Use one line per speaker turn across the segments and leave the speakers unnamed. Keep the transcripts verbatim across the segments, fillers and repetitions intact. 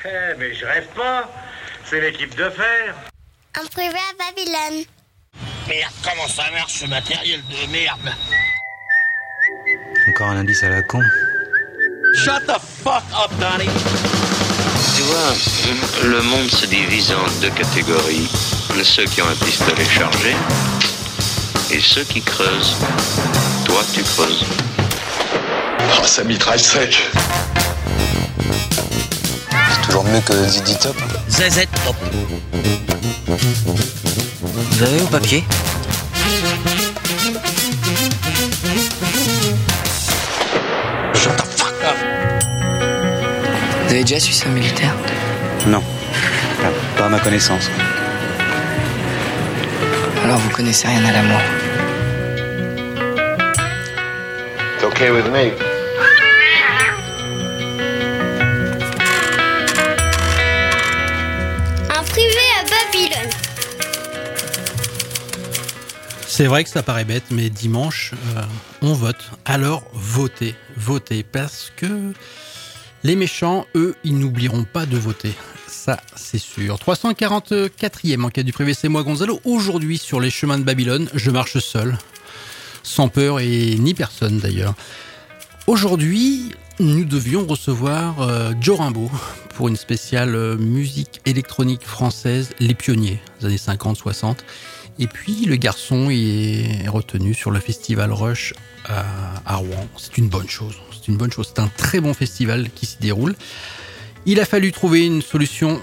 Eh, mais je rêve pas. C'est l'équipe de fer.
En privé à Babylone.
Merde, comment ça marche ce matériel de merde?
Encore un indice à la con.
Shut the fuck up, Donnie.
Tu vois, le monde se divise en deux catégories. Ceux qui ont un pistolet chargé et ceux qui creusent. Toi, tu creuses.
Oh, ça mitraille sec.
C'est toujours mieux que Z Z Top.
Z Z Top.
Vous avez au papier?
Shut the fuck up.
Vous avez déjà su ça militaire?
Non, pas à ma connaissance.
Alors vous connaissez rien à l'amour.
It's okay with me.
En privé à Babylone.
C'est vrai que ça paraît bête, mais dimanche, euh, on vote. Alors, votez, votez, parce que les méchants, eux, ils n'oublieront pas de voter. Ça, c'est sûr. trois cent quarante-quatrième enquête du privé, c'est moi, Gonzalo. Aujourd'hui, sur les chemins de Babylone, je marche seul, sans peur et ni personne d'ailleurs. Aujourd'hui, nous devions recevoir euh, Joe Rimbaud pour une spéciale euh, musique électronique française, les pionniers, des années cinquante soixante. Et puis le garçon est retenu sur le festival Rush à, à Rouen. C'est une bonne chose. C'est une bonne chose. C'est un très bon festival qui s'y déroule. Il a fallu trouver une solution.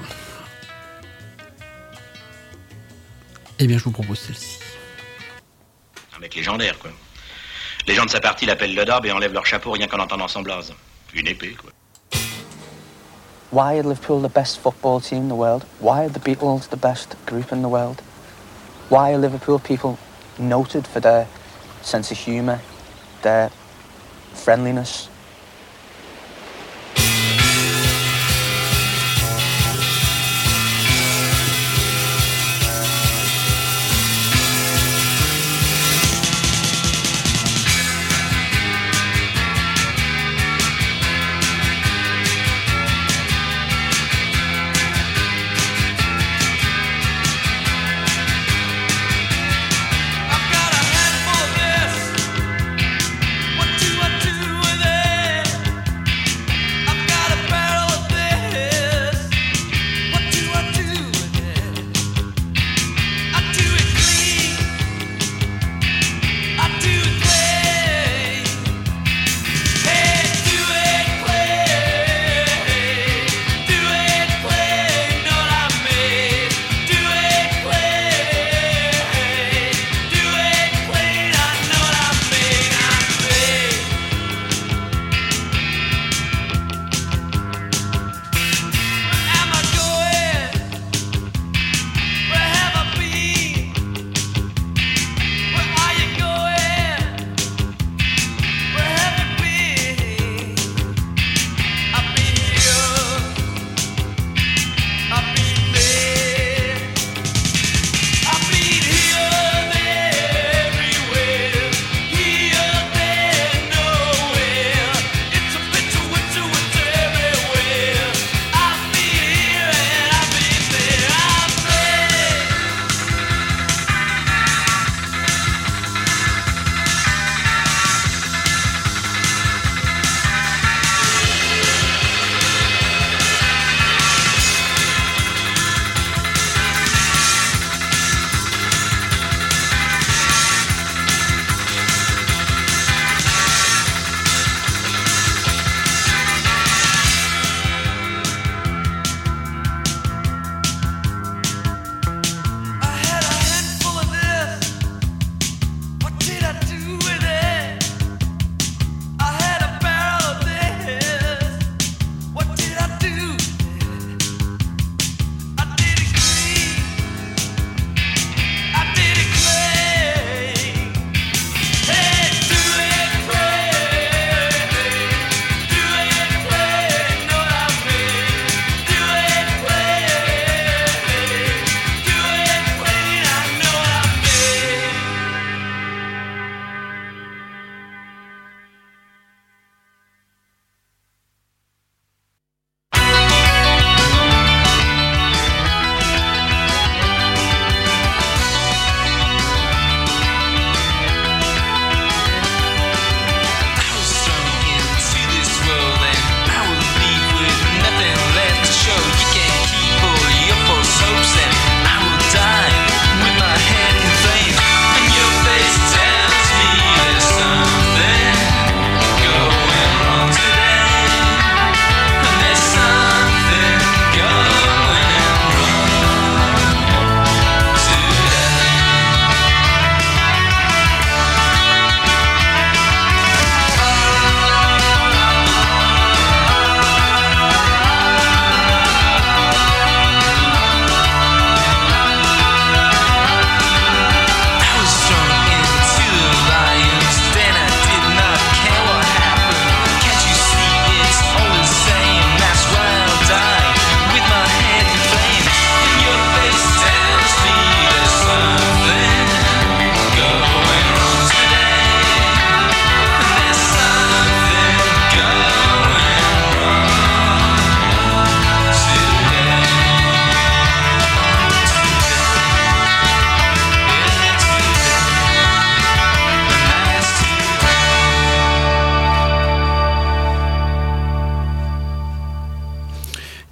Eh bien, je vous propose celle-ci.
Un mec légendaire, quoi. Les gens de sa partie l'appellent le Darb et enlèvent leur chapeau rien qu'en entendant son blaze. Une épée, quoi.
Why are Liverpool the best football team in the world? Why are the Beatles the best group in the world? Why are Liverpool people noted for their sense of humour, their friendliness?
I've got a handful of this. What you up to with it?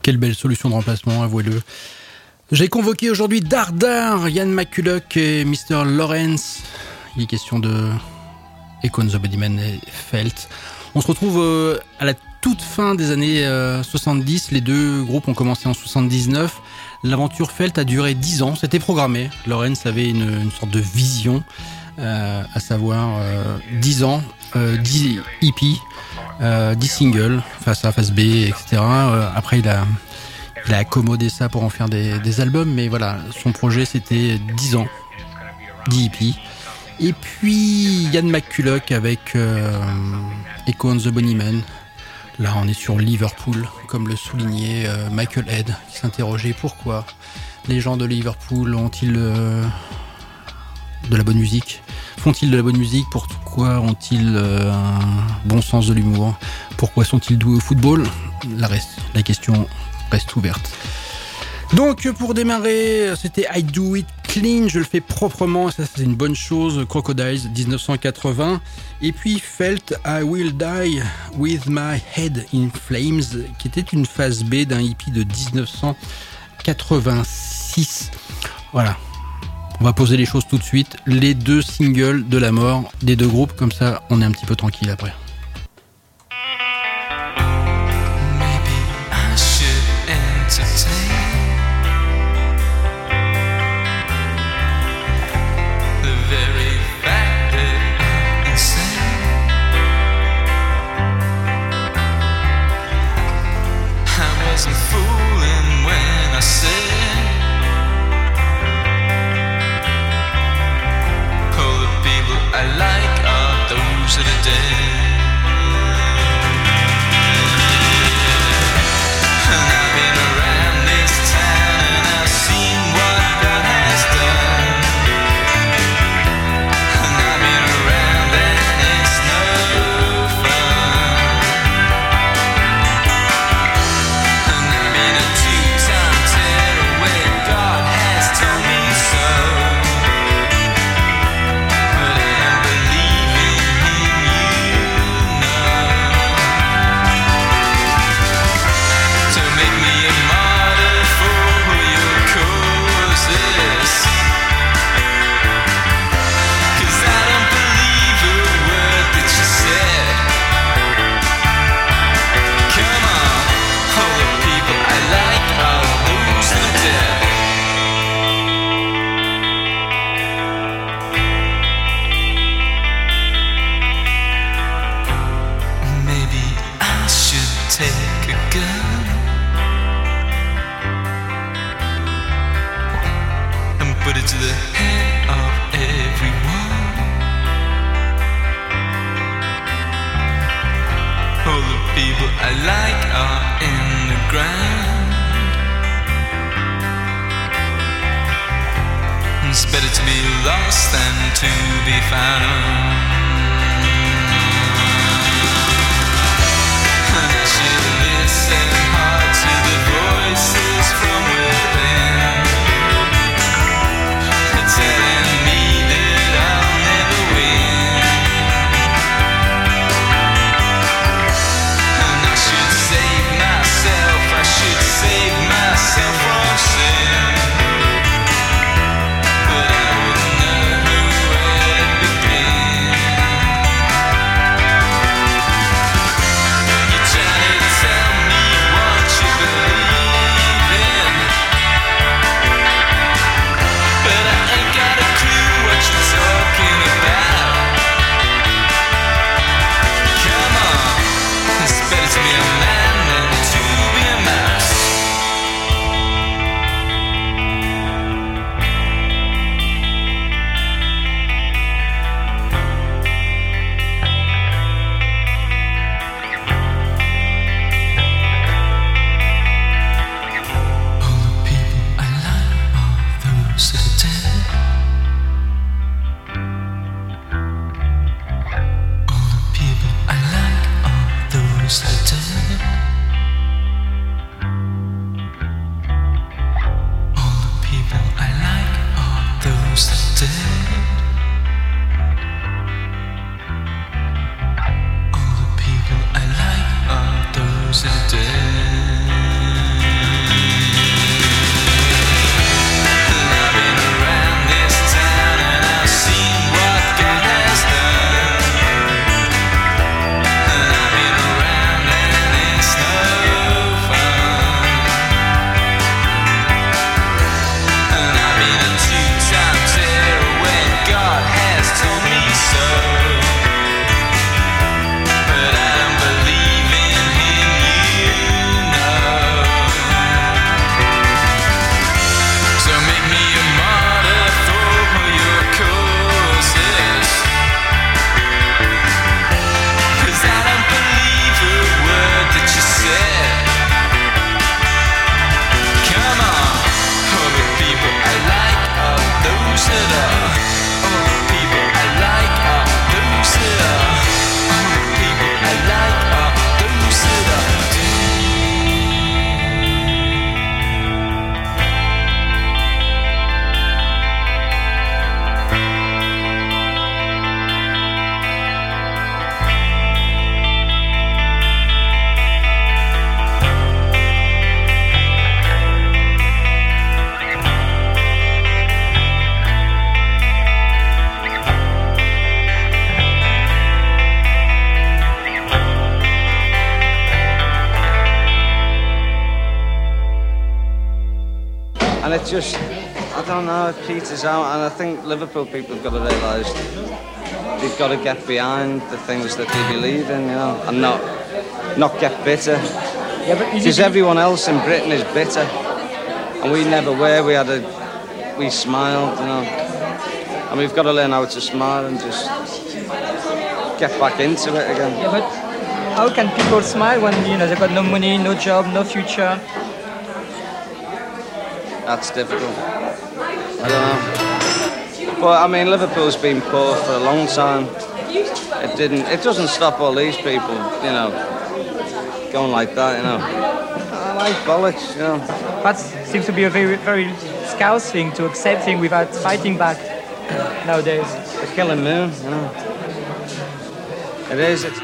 Quelle belle solution de remplacement, avouez-le. J'ai convoqué aujourd'hui Dardar, Ian McCulloch et mister Lawrence. Il est question de Echo and the Bunnymen et Felt. On se retrouve euh, à la toute fin des années euh, soixante-dix. Les deux groupes ont commencé en soixante-dix-neuf. L'aventure Felt a duré dix ans. C'était programmé. Lawrence avait une, une sorte de vision, euh, à savoir euh, dix ans, euh, dix E P, euh, dix singles, face A, face B, et cetera. Euh, après, il a, il a accommodé ça pour en faire des, des albums. Mais voilà, son projet, c'était dix ans, dix E P. Et puis Ian McCulloch avec euh, Echo and the Bunnymen. Là, on est sur Liverpool, comme le soulignait euh, Michael Head, qui s'interrogeait pourquoi les gens de Liverpool ont-ils euh, de la bonne musique ? Font-ils de la bonne musique ? Pourquoi ont-ils euh, un bon sens de l'humour ? Pourquoi sont-ils doués au football ? la, reste, la question reste ouverte. Donc pour démarrer, c'était I Do It Clean, je le fais proprement, ça c'est une bonne chose. Crocodiles dix-neuf cent quatre-vingts. Et puis Felt I Will Die With My Head in Flames, qui était une phase B d'un hippie de dix-neuf cent quatre-vingt-six. Voilà, on va poser les choses tout de suite. Les deux singles de la mort des deux groupes, comme ça on est un petit peu tranquille après.
But I would know where to begin. and it just, I don't know, it peters out, and I think Liverpool people have got to realise they've got to get behind the things that they believe in, you know, and not not get bitter.
Yeah, but
because everyone else in Britain is bitter, and we never were. We had a, we smiled, you know, and we've got to learn how to smile and just get back into it again.
Yeah, but how can people smile when, you know, they've got no money, no job, no future?
That's difficult. I don't know. But I mean, Liverpool's been poor for a long time. It didn't. It doesn't stop all these people, you know, going like that, you know. I like bollocks, you know.
That seems to be a very, very Scouse thing, to accept things without fighting back nowadays.
The killing moon, you know. It is. It's...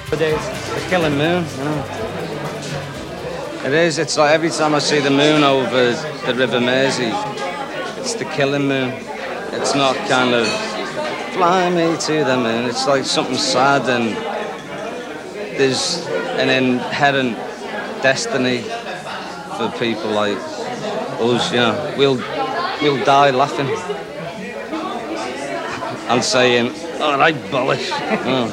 The killing moon, you know. It is, it's like every time I see the moon over the River Mersey, it's the killing moon. It's not kind of, fly me to the moon. It's like something sad, and there's an inherent destiny for people like us, you know. We'll, we'll die laughing and saying, all right, bullish. Oh.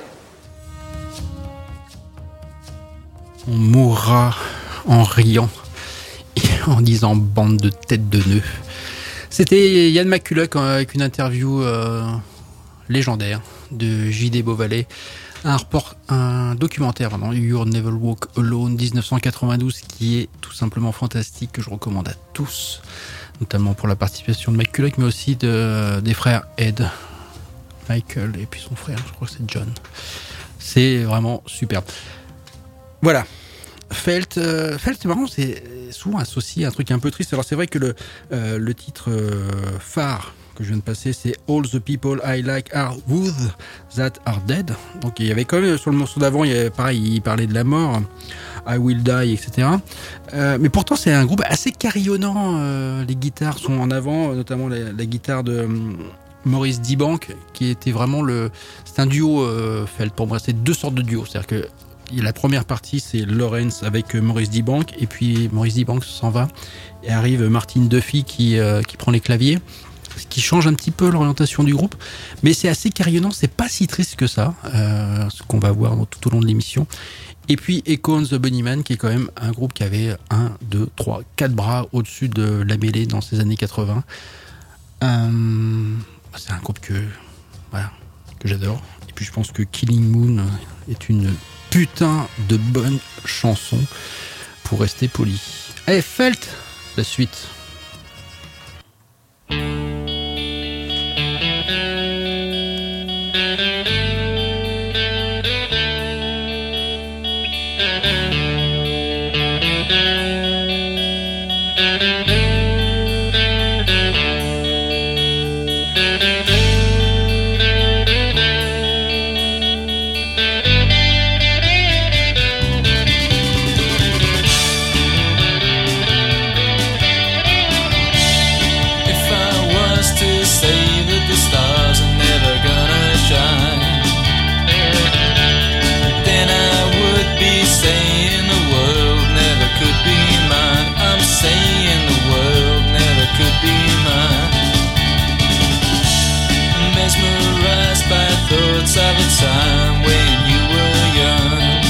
On mourra en riant et en disant bande de têtes de nœuds. C'était Ian McCulloch avec une interview euh, légendaire de J D Beauvalet, un, report, un documentaire, pardon, You'll Never Walk Alone, dix-neuf cent quatre-vingt-douze, qui est tout simplement fantastique, que je recommande à tous, notamment pour la participation de McCulloch, mais aussi de, des frères Ed, Michael et puis son frère, je crois que c'est John. C'est vraiment superbe. Voilà. Felt, euh, Felt, c'est marrant, c'est souvent associé à un truc un peu triste. Alors c'est vrai que le, euh, le titre euh, phare que je viens de passer, c'est All the People I Like Are Those That Are Dead. Donc il y avait quand même, sur le morceau d'avant, il y avait pareil, il parlait de la mort, I Will Die, et cetera. Euh, mais pourtant c'est un groupe assez carillonnant. Euh, les guitares sont en avant, notamment la, la guitare de euh, Maurice Dibank, qui était vraiment le... C'est un duo, euh, Felt, pour moi. C'est deux sortes de duos. C'est-à-dire que la première partie, c'est Lawrence avec Maurice Dibank, et puis Maurice Dibank s'en va, et arrive Martin Duffy qui, euh, qui prend les claviers, ce qui change un petit peu l'orientation du groupe, mais c'est assez carillonnant, c'est pas si triste que ça, euh, ce qu'on va voir tout au long de l'émission. Et puis Echo and the Bunnymen, qui est quand même un groupe qui avait un, deux, trois, quatre bras au-dessus de la mêlée dans ces années quatre-vingts. Euh, c'est un groupe que, voilà, que j'adore. Et puis je pense que Killing Moon est une putain de bonne chanson, pour rester poli. Allez, Felt, la suite.
Of a time when you were young,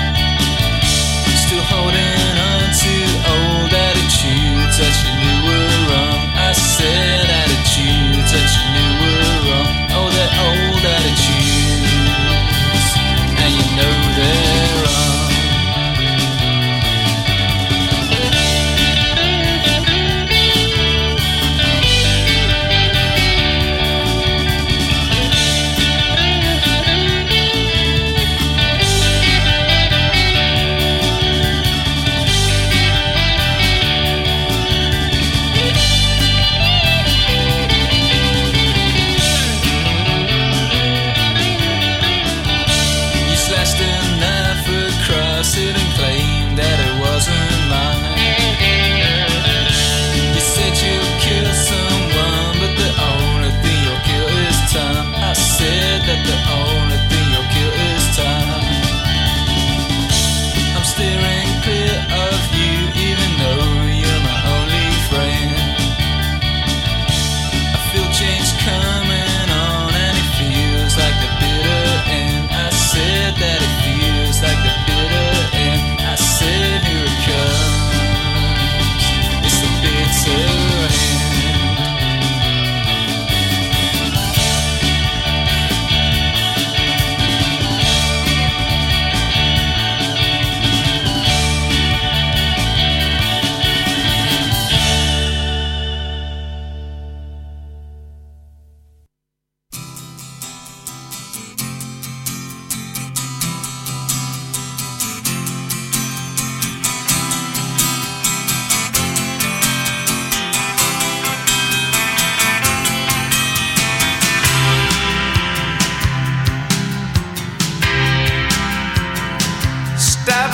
still holding on to old attitudes that you knew were wrong. I said attitudes that you knew were wrong. Oh, they're old attitudes, and you know they're wrong.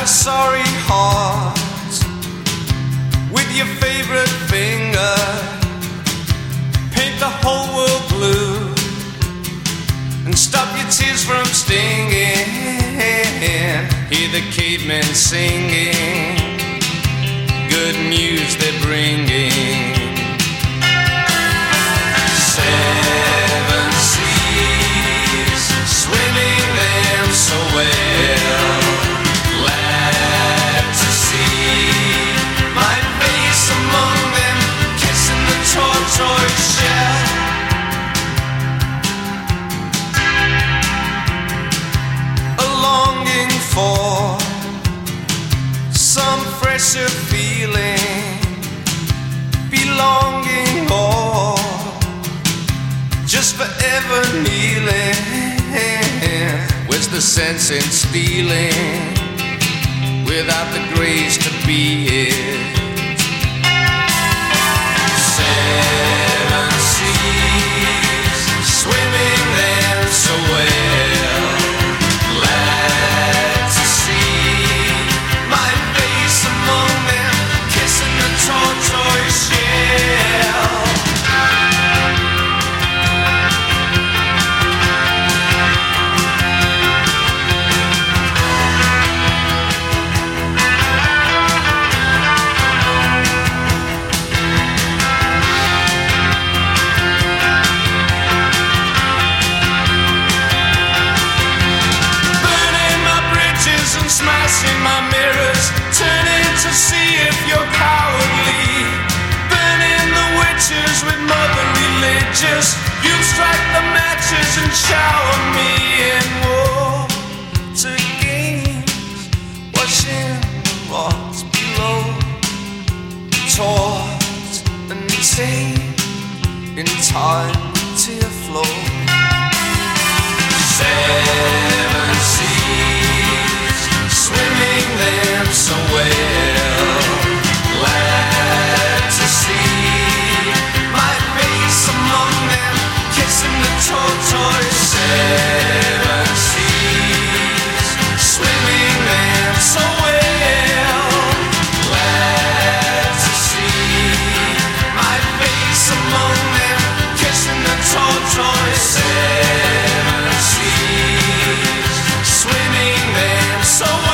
a sorry heart with your favorite finger. Paint the whole world blue and stop your tears from stinging. Hear the cavemen singing, good news they're bringing. Seven seas, swimming them so well. Glad to see my face among them, kissing the tortoise shell. A longing for some fresher feeling, belonging or just forever kneeling. Where's the sense in stealing without the grace to be it? Seven seas, swimming them so well. Glad to see my face among them, kissing the tortoise shell. Smashing my mirrors, turning to see if you're cowardly. Burning the witches with motherly liches. You strike the matches and shower me in water games, washing the rocks below. Taught and tamed in time to your flow. Seven seas, swimming them so well. Glad to see my face among them, kissing the tortoise. Seven seas, swimming them so well. Glad to see my face among them, kissing the tortoise. Seven seas, swimming them so well.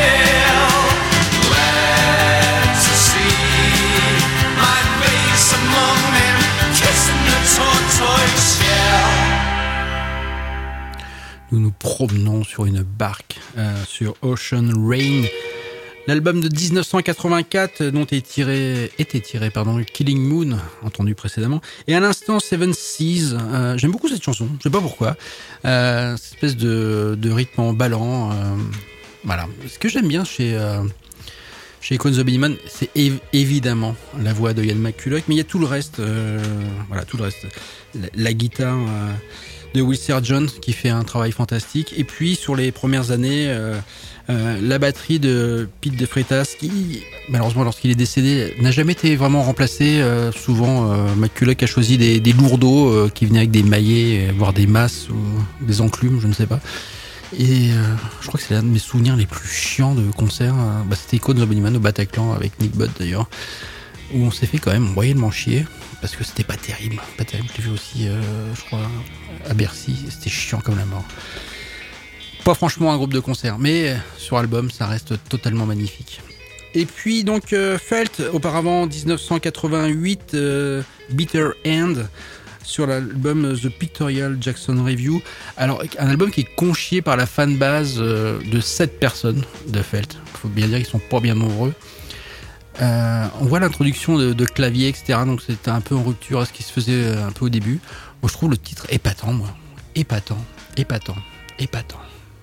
Nous nous promenons sur une barque euh, sur Ocean Rain. L'album de dix-neuf cent quatre-vingt-quatre dont est tiré, était tiré pardon, Killing Moon, entendu précédemment. Et à l'instant, Seven Seas. Euh, j'aime beaucoup cette chanson, je sais pas pourquoi. Euh, cette espèce de, de rythme emballant. Euh, voilà. Ce que j'aime bien chez... Euh, Chez Echoes of the Bunnymen, c'est év- évidemment la voix de Ian McCulloch, mais il y a tout le reste, euh, voilà, tout le reste. La, la guitare euh, de Will Sergeant qui fait un travail fantastique, et puis sur les premières années, euh, euh, la batterie de Pete De Freitas, qui malheureusement lorsqu'il est décédé n'a jamais été vraiment remplacé. Euh, souvent, euh, McCulloch a choisi des, des lourdeaux euh, qui venaient avec des maillets, voire des masses ou des enclumes, je ne sais pas. Et euh, je crois que c'est l'un de mes souvenirs les plus chiants de concert. Euh, bah, c'était Echoes of the Bunnymen au Bataclan avec Nick Butt d'ailleurs, où on s'est fait quand même moyennement chier parce que c'était pas terrible, pas terrible. Je l'ai vu aussi, euh, je crois, à Bercy. C'était chiant comme la mort. Pas franchement un groupe de concert, mais sur album, ça reste totalement magnifique. Et puis donc euh, Felt, auparavant dix-neuf cent quatre-vingt-huit, euh, Bitter End. Sur l'album The Pictorial Jackson Review. Alors, un album qui est conchié par la fanbase euh, de sept personnes de Felt. Il faut bien dire qu'ils sont pas bien nombreux. Euh, on voit l'introduction de, de clavier, et cetera. Donc, c'était un peu en rupture à ce qui se faisait un peu au début. Moi, je trouve le titre épatant, moi. Épatant, épatant, épatant.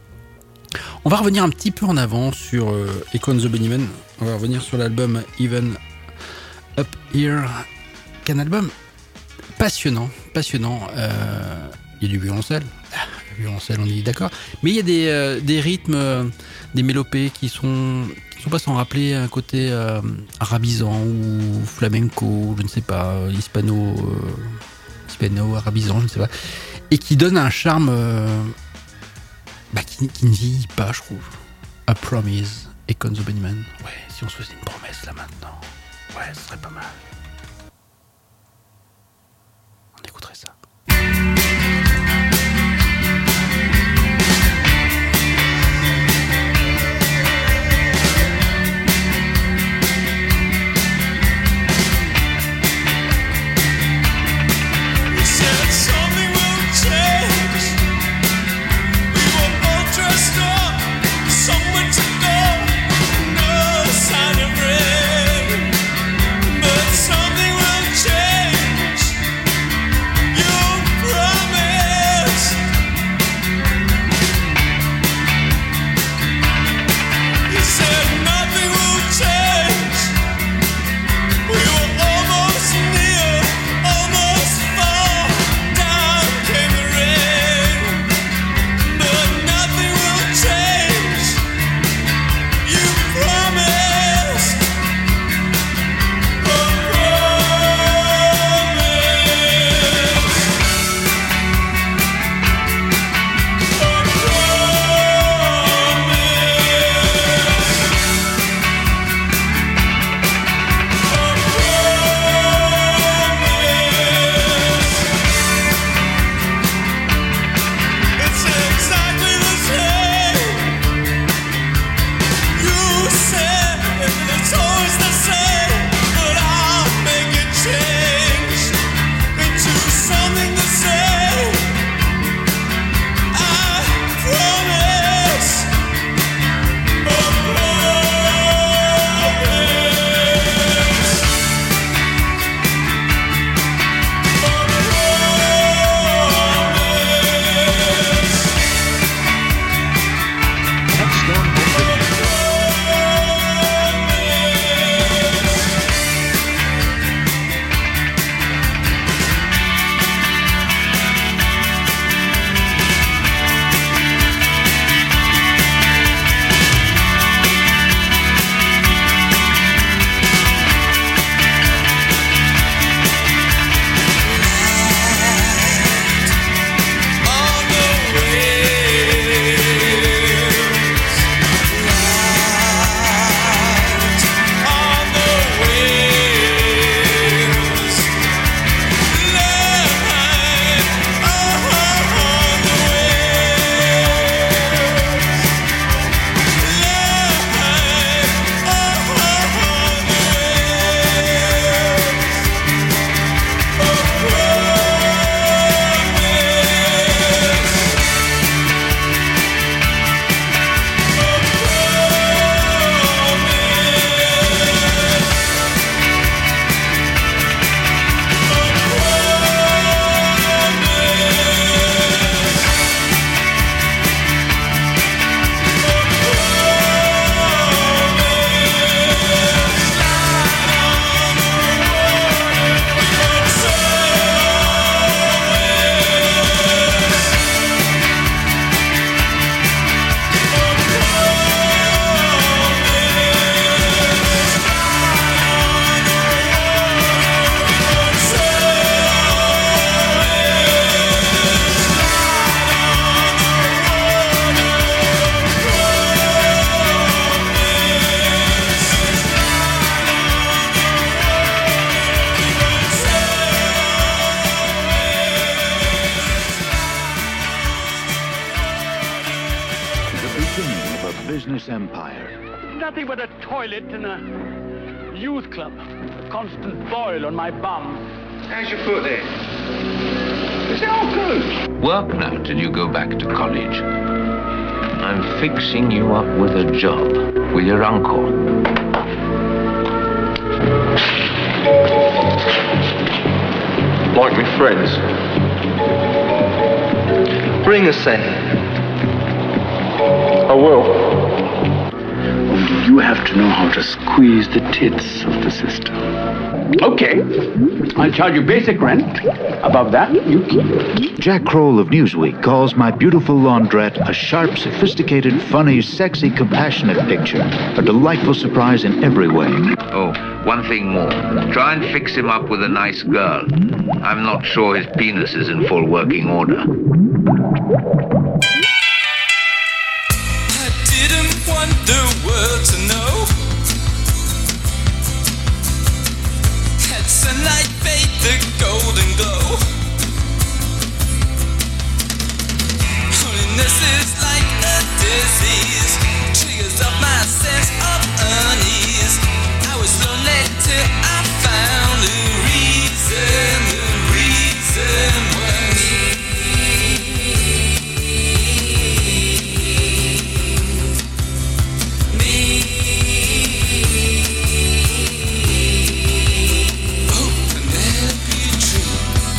On va revenir un petit peu en avant sur euh, Echoes of the Bunnymen. On va revenir sur l'album Even Up Here. Qu'un album passionnant, passionnant. Euh, il y a du violoncelle, ah, le violoncelle, on est d'accord. Mais il y a des, euh, des rythmes, euh, des mélopées qui sont, qui sont pas sans rappeler un côté euh, arabisant ou flamenco, je ne sais pas, hispano, euh, hispano, arabisant, je ne sais pas, et qui donne un charme euh, bah, qui, qui ne vieillit pas, je trouve. A Promise et Con the Bunnymen. Ouais, si on se faisait une promesse là maintenant, ouais, ce serait pas mal. On écouterait ça.
business empire.
Nothing but a toilet and a youth club. A constant boil on my bum.
How's your foot there?
It's all good.
Work now till you go back to college. I'm fixing you up with a job with your uncle.
Like me friends.
Bring us in.
I will.
You have to know how to squeeze the tits of the system.
Okay. I'll charge you basic rent. Above that, you keep.
Jack Kroll of Newsweek calls My Beautiful Laundrette a sharp, sophisticated, funny, sexy, compassionate picture. A delightful surprise in every way.
Oh, one thing more. Try and fix him up with a nice girl. I'm not sure his penis is in full working order.
I didn't want
the world to know that sunlight fade the golden glow. Holiness is like a disease, triggers up my sense of unease. I was lonely till I found the reason, the reason was me. Oh, Penelope Tree.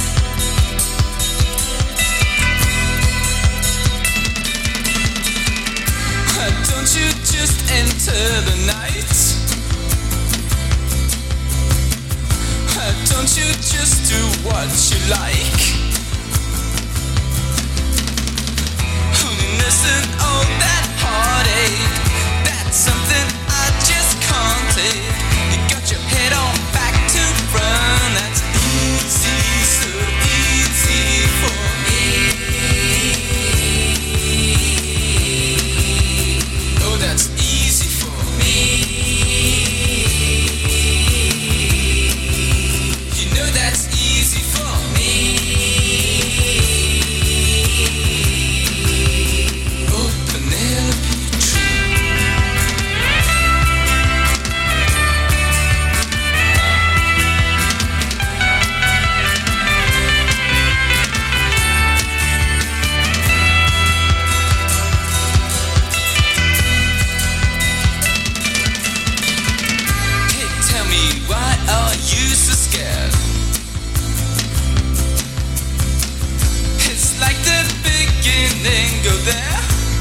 Why don't you just enter the night? Why don't you just do what you like? Holiness and all that heartache, that's something I just can't take. You got your head on back to front, that's easy, so easy for me. Oh, that's easy for me. You know that's easy for me. Oh, Penelope Tree. Hey, tell me, why are you so scared? It's like the beginning, go there.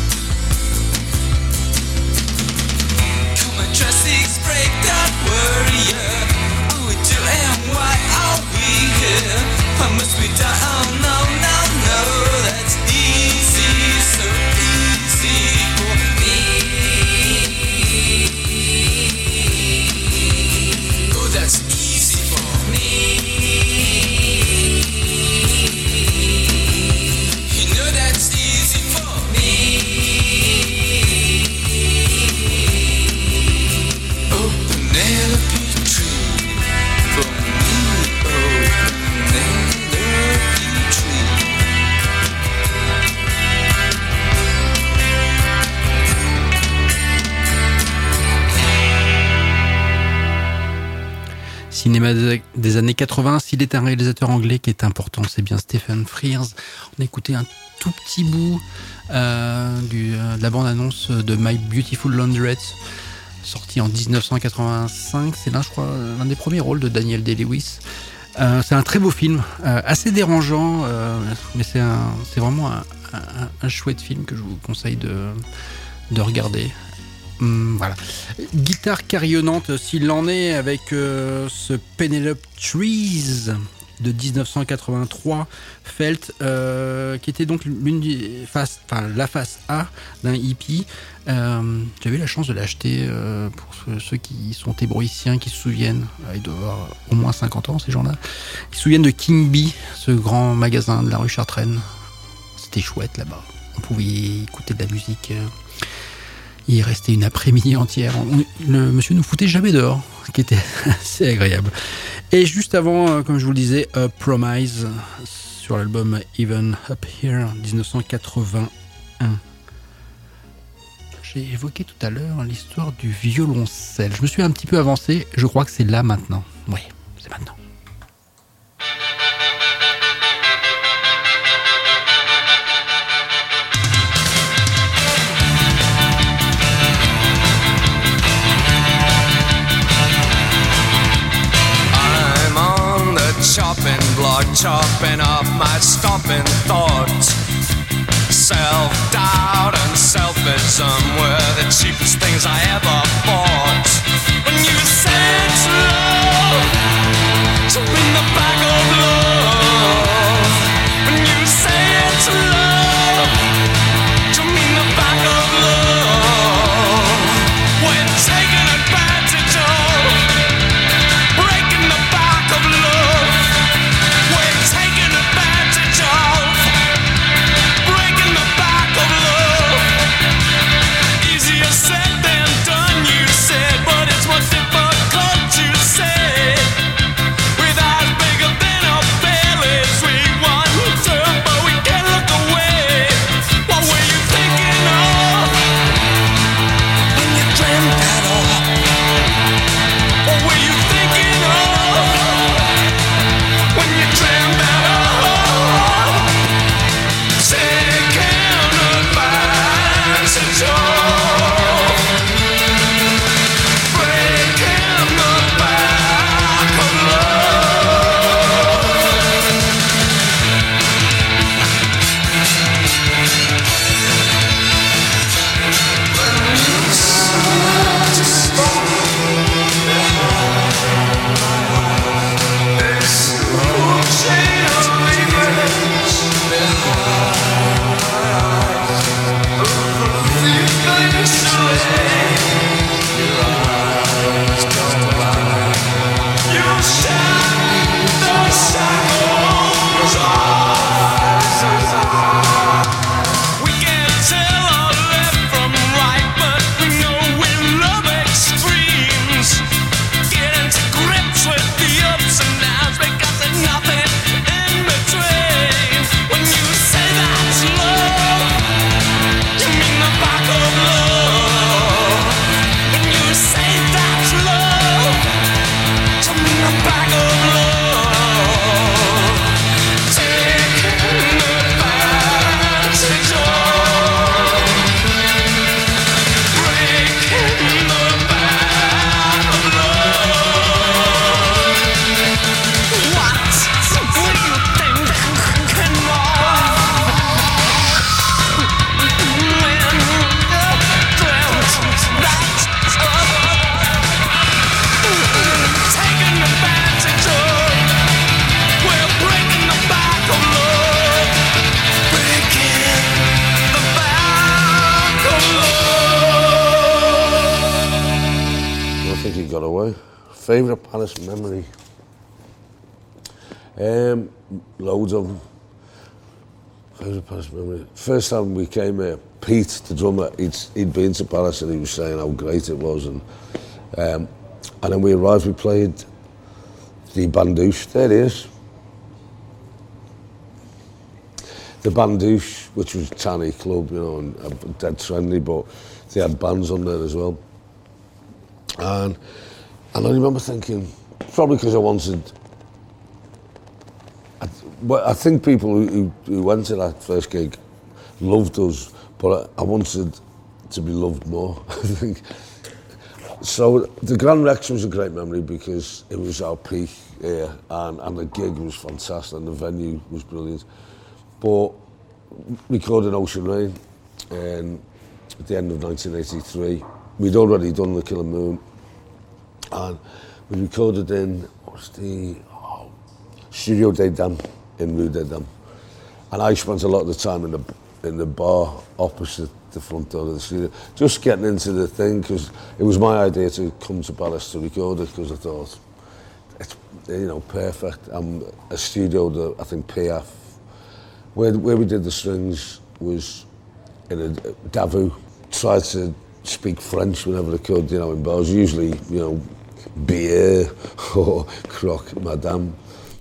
Come on, Trustee, break that warrior. Oh, we do, and why are we here? Why must we die? Oh, no, no, no. That's easy, so easy for me. Oh, that's easy for me. You know that's easy for me. Oh, Penelope Tree. For me, oh, Penelope Tree.
Cinéma des- des années quatre-vingts, s'il est un réalisateur anglais qui est important, c'est bien Stephen Frears. On a écouté un tout petit bout euh, du, euh, de la bande-annonce de My Beautiful Laundrette, sorti en dix-neuf cent quatre-vingt-cinq. C'est l'un, je crois, l'un des premiers rôles de Daniel Day-Lewis. Euh, c'est un très beau film, euh, assez dérangeant, euh, mais c'est, un, c'est vraiment un, un, un chouette film que je vous conseille de, de regarder. Hum, voilà. Guitare carillonnante s'il en est, avec euh, ce Penelope Trees de dix-neuf cent quatre-vingt-trois, Felt, euh, qui était donc l'une des faces, enfin la face A d'un hippie. Euh, j'avais eu la chance de l'acheter euh, pour ceux, ceux qui sont ébrouilliciens, qui se souviennent, euh, ils doivent avoir au moins cinquante ans ces gens-là, ils se souviennent de King Bee, ce grand magasin de la rue Chartraine. C'était chouette là-bas, on pouvait écouter de la musique. Euh, Il restait une après-midi entière. On, le monsieur nous foutait jamais dehors, ce qui était assez agréable. Et juste avant, comme je vous le disais, A Promise sur l'album Even Up Here, dix-neuf cent quatre-vingt-un. J'ai évoqué tout à l'heure l'histoire du violoncelle. Je me suis un petit peu avancé, je crois que c'est là maintenant. Oui, c'est maintenant.
Chopping block, chopping off my stomping thoughts. Self-doubt and selfism were the cheapest things I ever bought. When you said to love, to win the back of love. When you said to love, to win the back of love. When taken advantage of, breaking the back of love. Taking advantage of, breaking the back of love. Easier said than
got away. Favourite Palace memory? Um, loads of them. Favourite Palace memory? First time we came here, Pete, the drummer, he'd, he'd been to Palace and he was saying how great it was. And um, and then we arrived, we played the Bandouche. There it is. The Bandouche, which was a tiny club, you know, and uh, dead trendy, but they had bands on there as well. And and I remember thinking, probably because I wanted, I, well, I think people who, who went to that first gig loved us, but I, I wanted to be loved more, I think. So the Grand Rex was a great memory because it was our peak here, and, and the gig was fantastic and the venue was brilliant. But recording Ocean Rain um, at the end of nineteen eighty-three, we'd already done The Killer Moon, and we recorded in, what was the, oh, Studio des Dames in Rue des Dames. And I spent a lot of the time in the in the bar opposite the front door of the studio, just getting into the thing, because it was my idea to come to Palace to record it, because I thought, it's, you know, perfect. And a studio that I think P F, where, where we did the strings, was in a Davout, tried to speak French whenever I could, you know, in bars, usually, you know, beer or croque madame.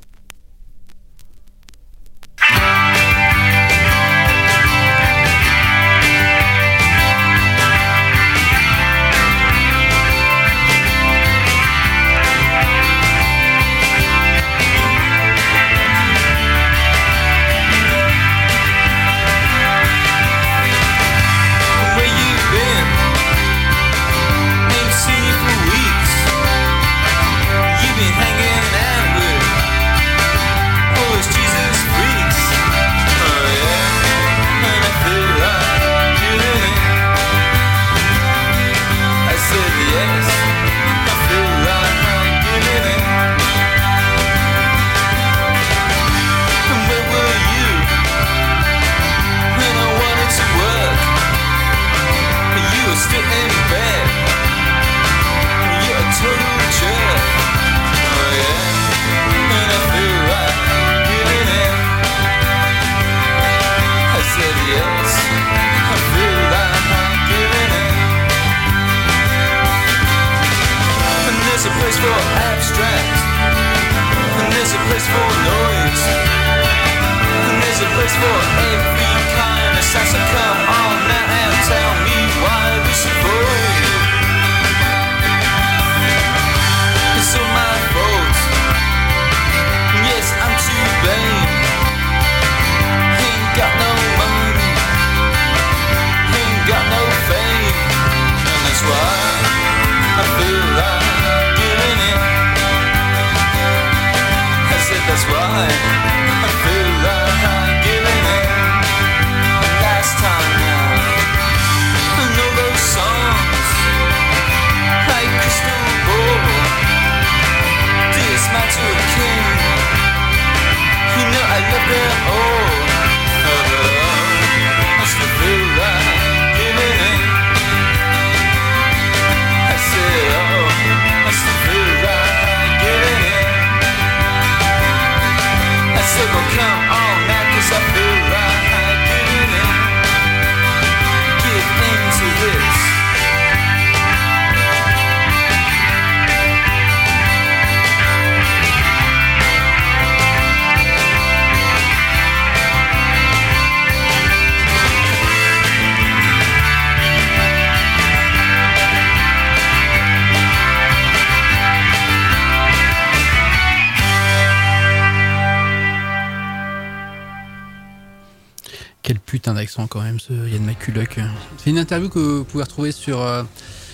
Putain d'accent quand même, ce Ian McCulloch. C'est une interview que vous pouvez retrouver sur, euh,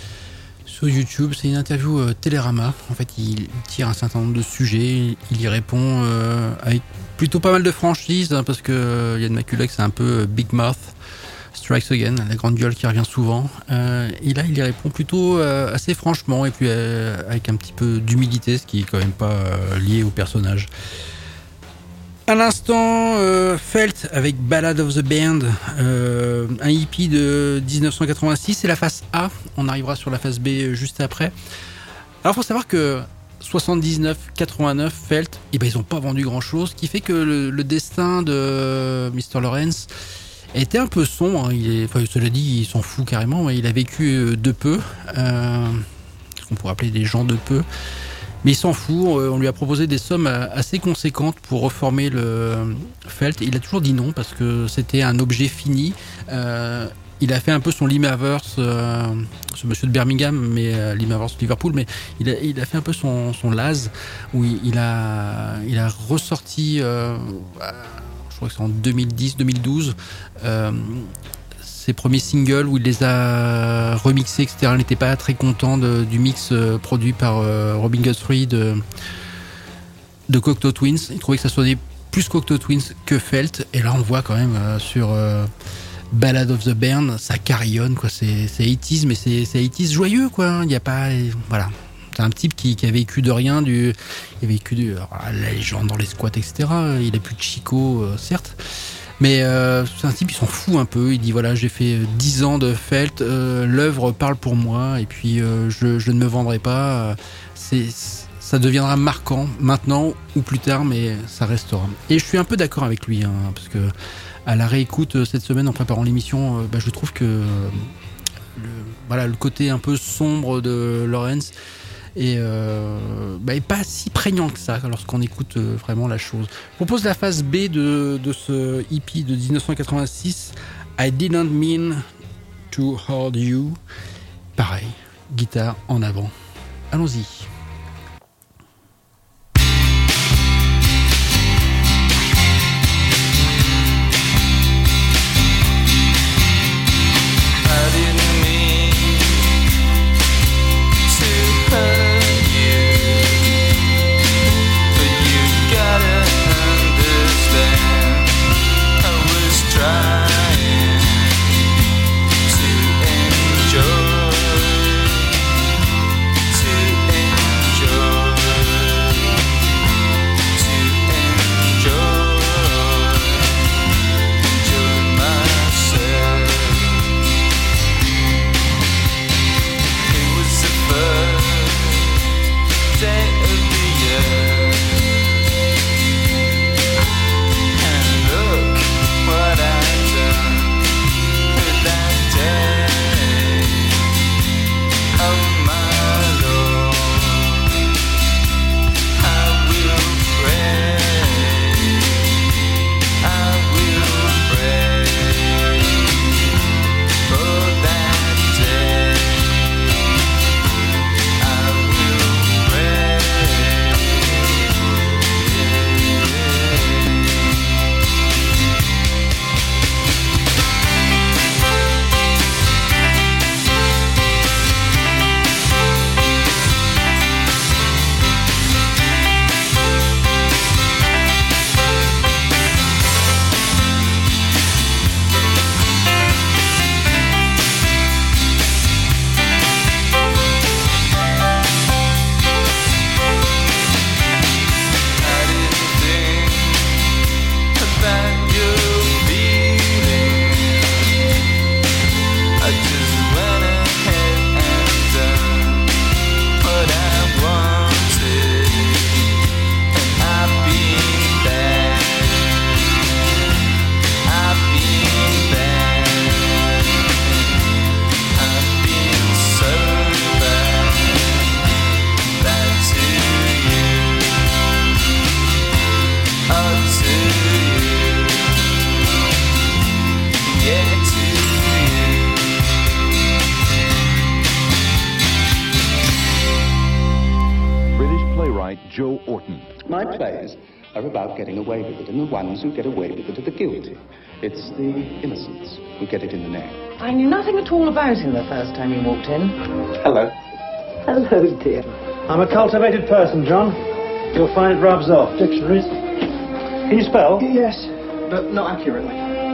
sur YouTube. C'est une interview euh, Télérama. En fait, il tire un certain nombre de sujets. Il y répond euh, avec plutôt pas mal de franchise, hein, parce que euh, Ian McCulloch, c'est un peu Big Mouth, Strikes Again, la grande gueule qui revient souvent. Euh, et là, il y répond plutôt euh, assez franchement et puis euh, avec un petit peu d'humilité, ce qui est quand même pas euh, lié au personnage. À l'instant, euh, Felt avec Ballad of the Band, euh, un E P de dix-neuf cent quatre-vingt-six, c'est la face A, on arrivera sur la face B juste après. Alors, il faut savoir que soixante-dix-neuf quatre-vingt-neuf, Felt, eh ben, ils n'ont pas vendu grand-chose, ce qui fait que le, le destin de mister Lawrence était un peu sombre. Hein. Il est, enfin, cela dit, il s'en fout carrément. Il a vécu de peu, euh, ce qu'on pourrait appeler des gens de peu. Mais il s'en fout. On lui a proposé des sommes assez conséquentes pour reformer le Felt. Il a toujours dit non parce que c'était un objet fini. Euh, il a fait un peu son Limaverse, euh, ce monsieur de Birmingham, mais euh, Limaverse Liverpool, mais il a, il a fait un peu son, son Laz où il, il a, il a ressorti, euh, je crois que c'est en deux mille dix deux mille douze, euh, ses premiers singles où il les a remixés, et cetera. Il n'était pas très content de, du mix euh, produit par euh, Robin Guthrie de, de Cocteau Twins. Il trouvait que ça sonnait plus Cocteau Twins que Felt. Et là, on voit quand même euh, sur euh, Ballad of the Bairn, ça carillonne, quoi. C'est, c'est eighties, mais c'est, c'est eighties joyeux, quoi. Il n'y a pas. Voilà. C'est un type qui, qui a vécu de rien, du, il a vécu de, alors, la légende dans les squats, et cetera. Il a plus de Chico, euh, certes. Mais euh, c'est un type qui s'en fout un peu. Il dit voilà, j'ai fait dix ans de Felt, euh, l'œuvre parle pour moi, et puis euh, je, je ne me vendrai pas. C'est, ça deviendra marquant maintenant ou plus tard, mais ça restera. Et je suis un peu d'accord avec lui, hein, parce que à la réécoute cette semaine en préparant l'émission, euh, bah, je trouve que le, voilà, le côté un peu sombre de Lawrence et euh, bah, pas si prégnant que ça lorsqu'on écoute euh, vraiment la chose. Je propose la phase B de, de ce E P de dix-neuf cent quatre-vingt-six, I Didn't Mean to Hurt You. Pareil, guitare en avant. Allons-y.
Joe Orton. My plays are about getting away with it, and the ones who get away with it are the guilty. It's the innocents who get it in the name.
I knew nothing at all about him the first time you walked in.
Hello.
Hello, dear.
I'm a cultivated person, John. You'll find it rubs off. Dictionaries. Can you spell?
Yes, but not accurately.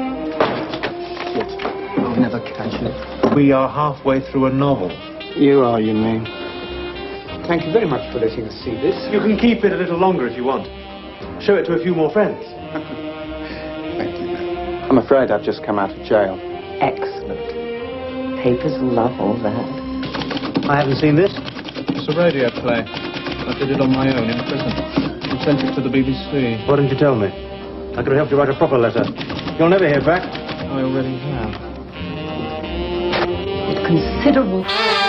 Shit. I'll never catch it.
We are halfway through a novel.
You are, you mean. Thank you very much for letting us see this.
You can keep it a little longer if you want. Show it to a few more friends.
Thank you. I'm afraid I've just come out of jail.
Excellent. Papers love all that.
I haven't seen this. produce a radio play, like I did on my own in prison, and sent it to the B B C. Why didn't you tell me? I could have helped you write a proper letter. You'll never hear back. I already have.
With considerable...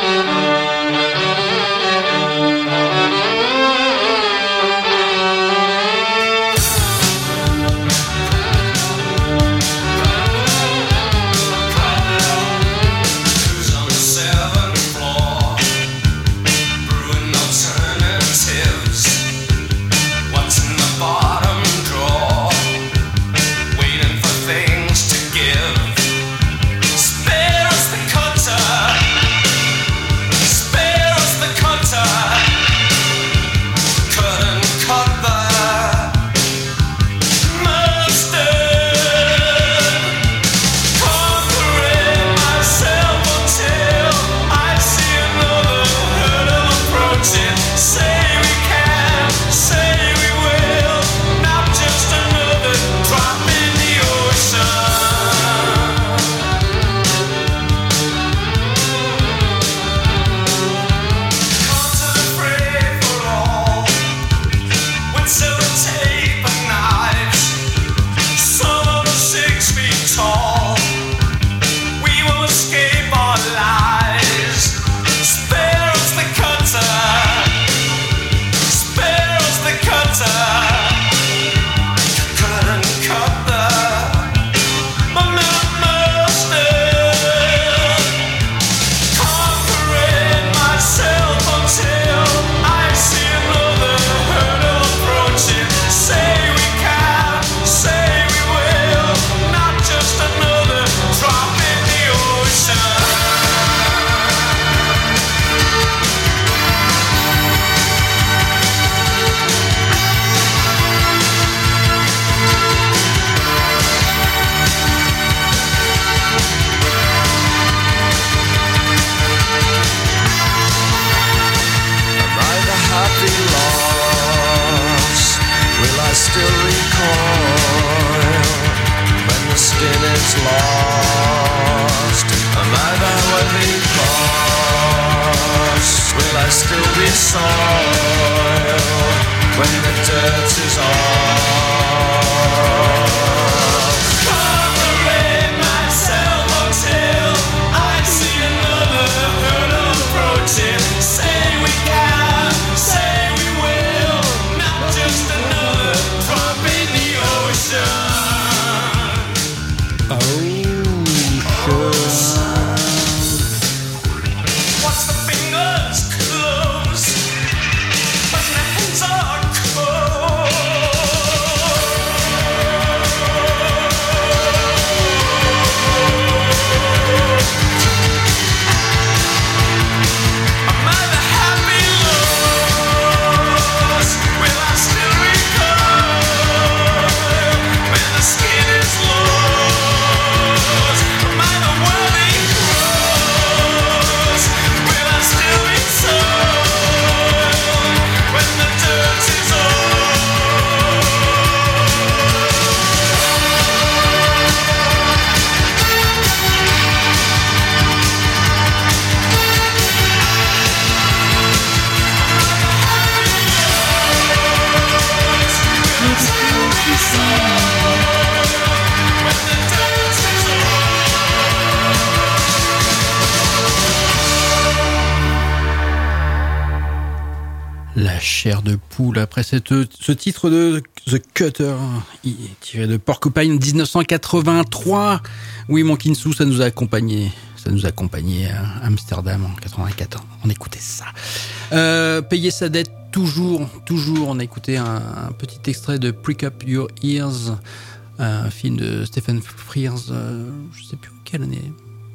Chair de poule après cette, ce titre de The Cutter tiré de Porcupine dix-neuf cent quatre-vingt-trois. Oui, mon Kinsou, ça nous a accompagné, ça nous a accompagné à Amsterdam en quatre-vingt-quatorze. On écoutait ça. Euh, payer sa dette toujours, toujours. On a écouté un, un petit extrait de Prick Up Your Ears, un film de Stephen Frears. Euh, je sais plus quelle année,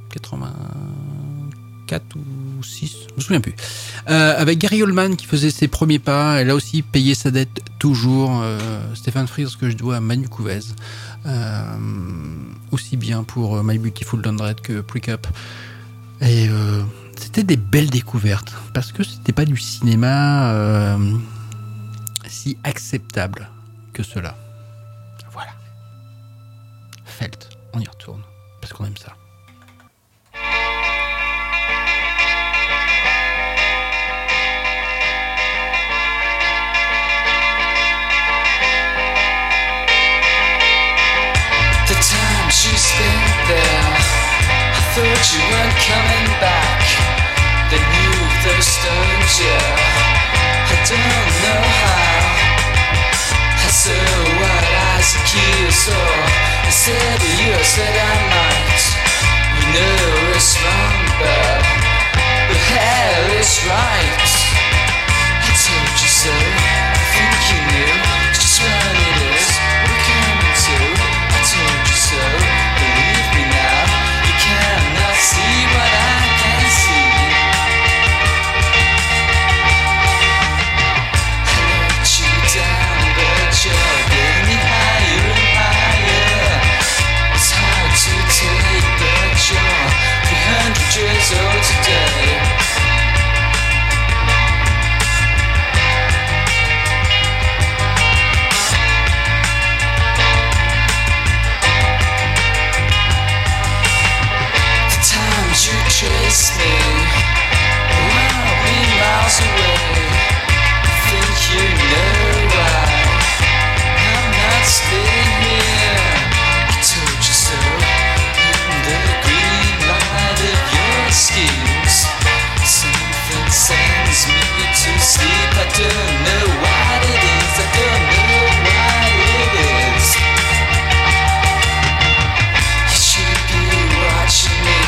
quatre-vingt-quatre ou six, je me souviens plus. Euh, avec Gary Oldman qui faisait ses premiers pas, elle a aussi payé sa dette toujours. Euh, Stephen Frears que je dois à Manu Couvez. Euh, aussi bien pour My Beautiful Laundrette que Prick Up. Et euh, c'était des belles découvertes parce que c'était pas du cinéma euh, si acceptable que cela. Voilà. Felt, on y retourne parce qu'on aime ça.
said you, I said I might. We know it's wrong, but but hell is right. I told you so. I think you knew just what it is we're coming to. I told you so. Believe me now. You cannot see what I can see. I let you down, but you're getting higher and higher. It's hard to take, but you're three hundred years old today. You trace me, I'll be miles away. Think you know why I'm not staying here. I told you so. In the green light of your schemes, something sends me to sleep. I don't know what it is. I don't know what it is. You should be watching me.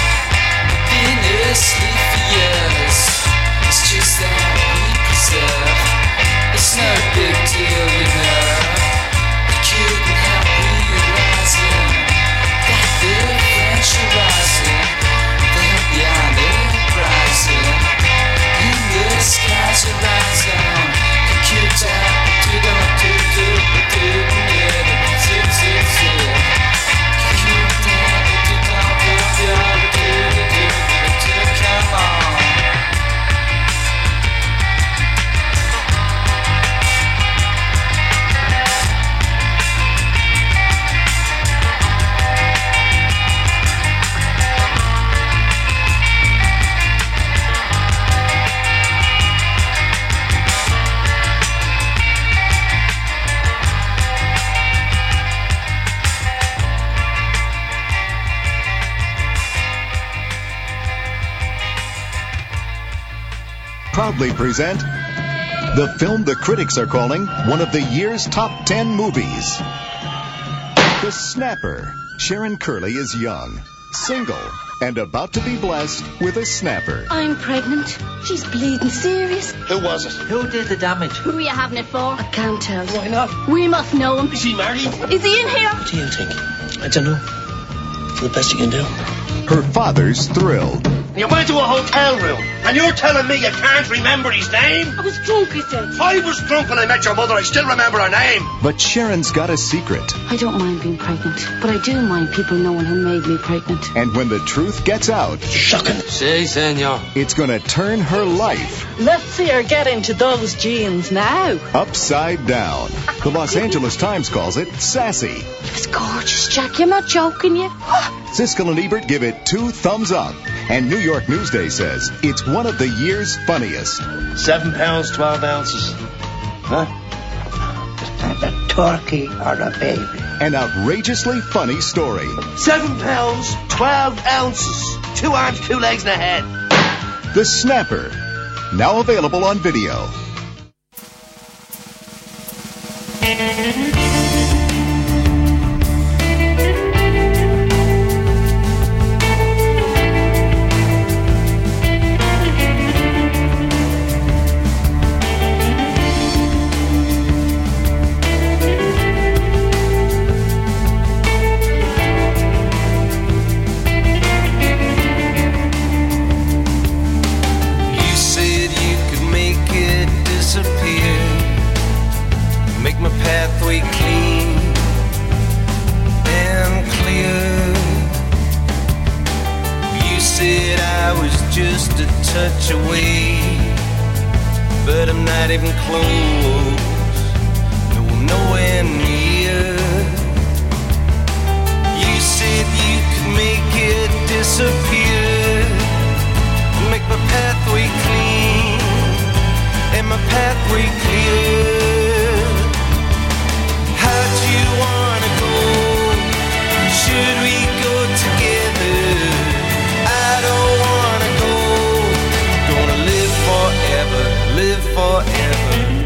Asleep for years. It's just that we preserve. It's no big deal, you know. I couldn't help realizing that the French are rising. They're beyond the horizon. And the skies are rising. Computer, do do do do do do do do do. Computer, do do do do do do. Come on.
Proudly present the film the critics are calling one of the year's top ten movies. The Snapper. Sharon Curley is young, single, and about to be blessed with a snapper.
I'm pregnant. She's bleeding serious.
Who was it?
Who did the damage? Who are you having it for? I can't tell.
Why not?
We must know him.
Is he married?
Is he in here?
What do you think? I don't know. The best you can do.
Her father's thrilled.
You went to a hotel room, and you're telling me you can't remember his name?
I was drunk, he said.
I was drunk when I met your mother. I still remember her name.
But Sharon's got a secret.
I don't mind being pregnant, but I do mind people knowing who made me pregnant.
And when the truth gets out...
Shocking.
Si, senor.
It's gonna turn her life...
Let's see her get into those jeans now.
Upside down. The Los Angeles Times calls it sassy.
It was gorgeous, Jackie. I'm not joking you.
Siskel and Ebert give it two thumbs up. And New York Newsday says it's one of the year's funniest.
Seven pounds, twelve ounces. Huh?
Is that a turkey or a baby?
An outrageously funny story.
Seven pounds, twelve ounces. Two arms, two legs, and a head.
The Snapper. Now available on video.
touch away, but I'm not even close, no, nowhere near. You said you could make it disappear, make my pathway clean, and my pathway clear. How'd you wanna go? Should we go together? I don't wanna go. Gonna live forever, live forever.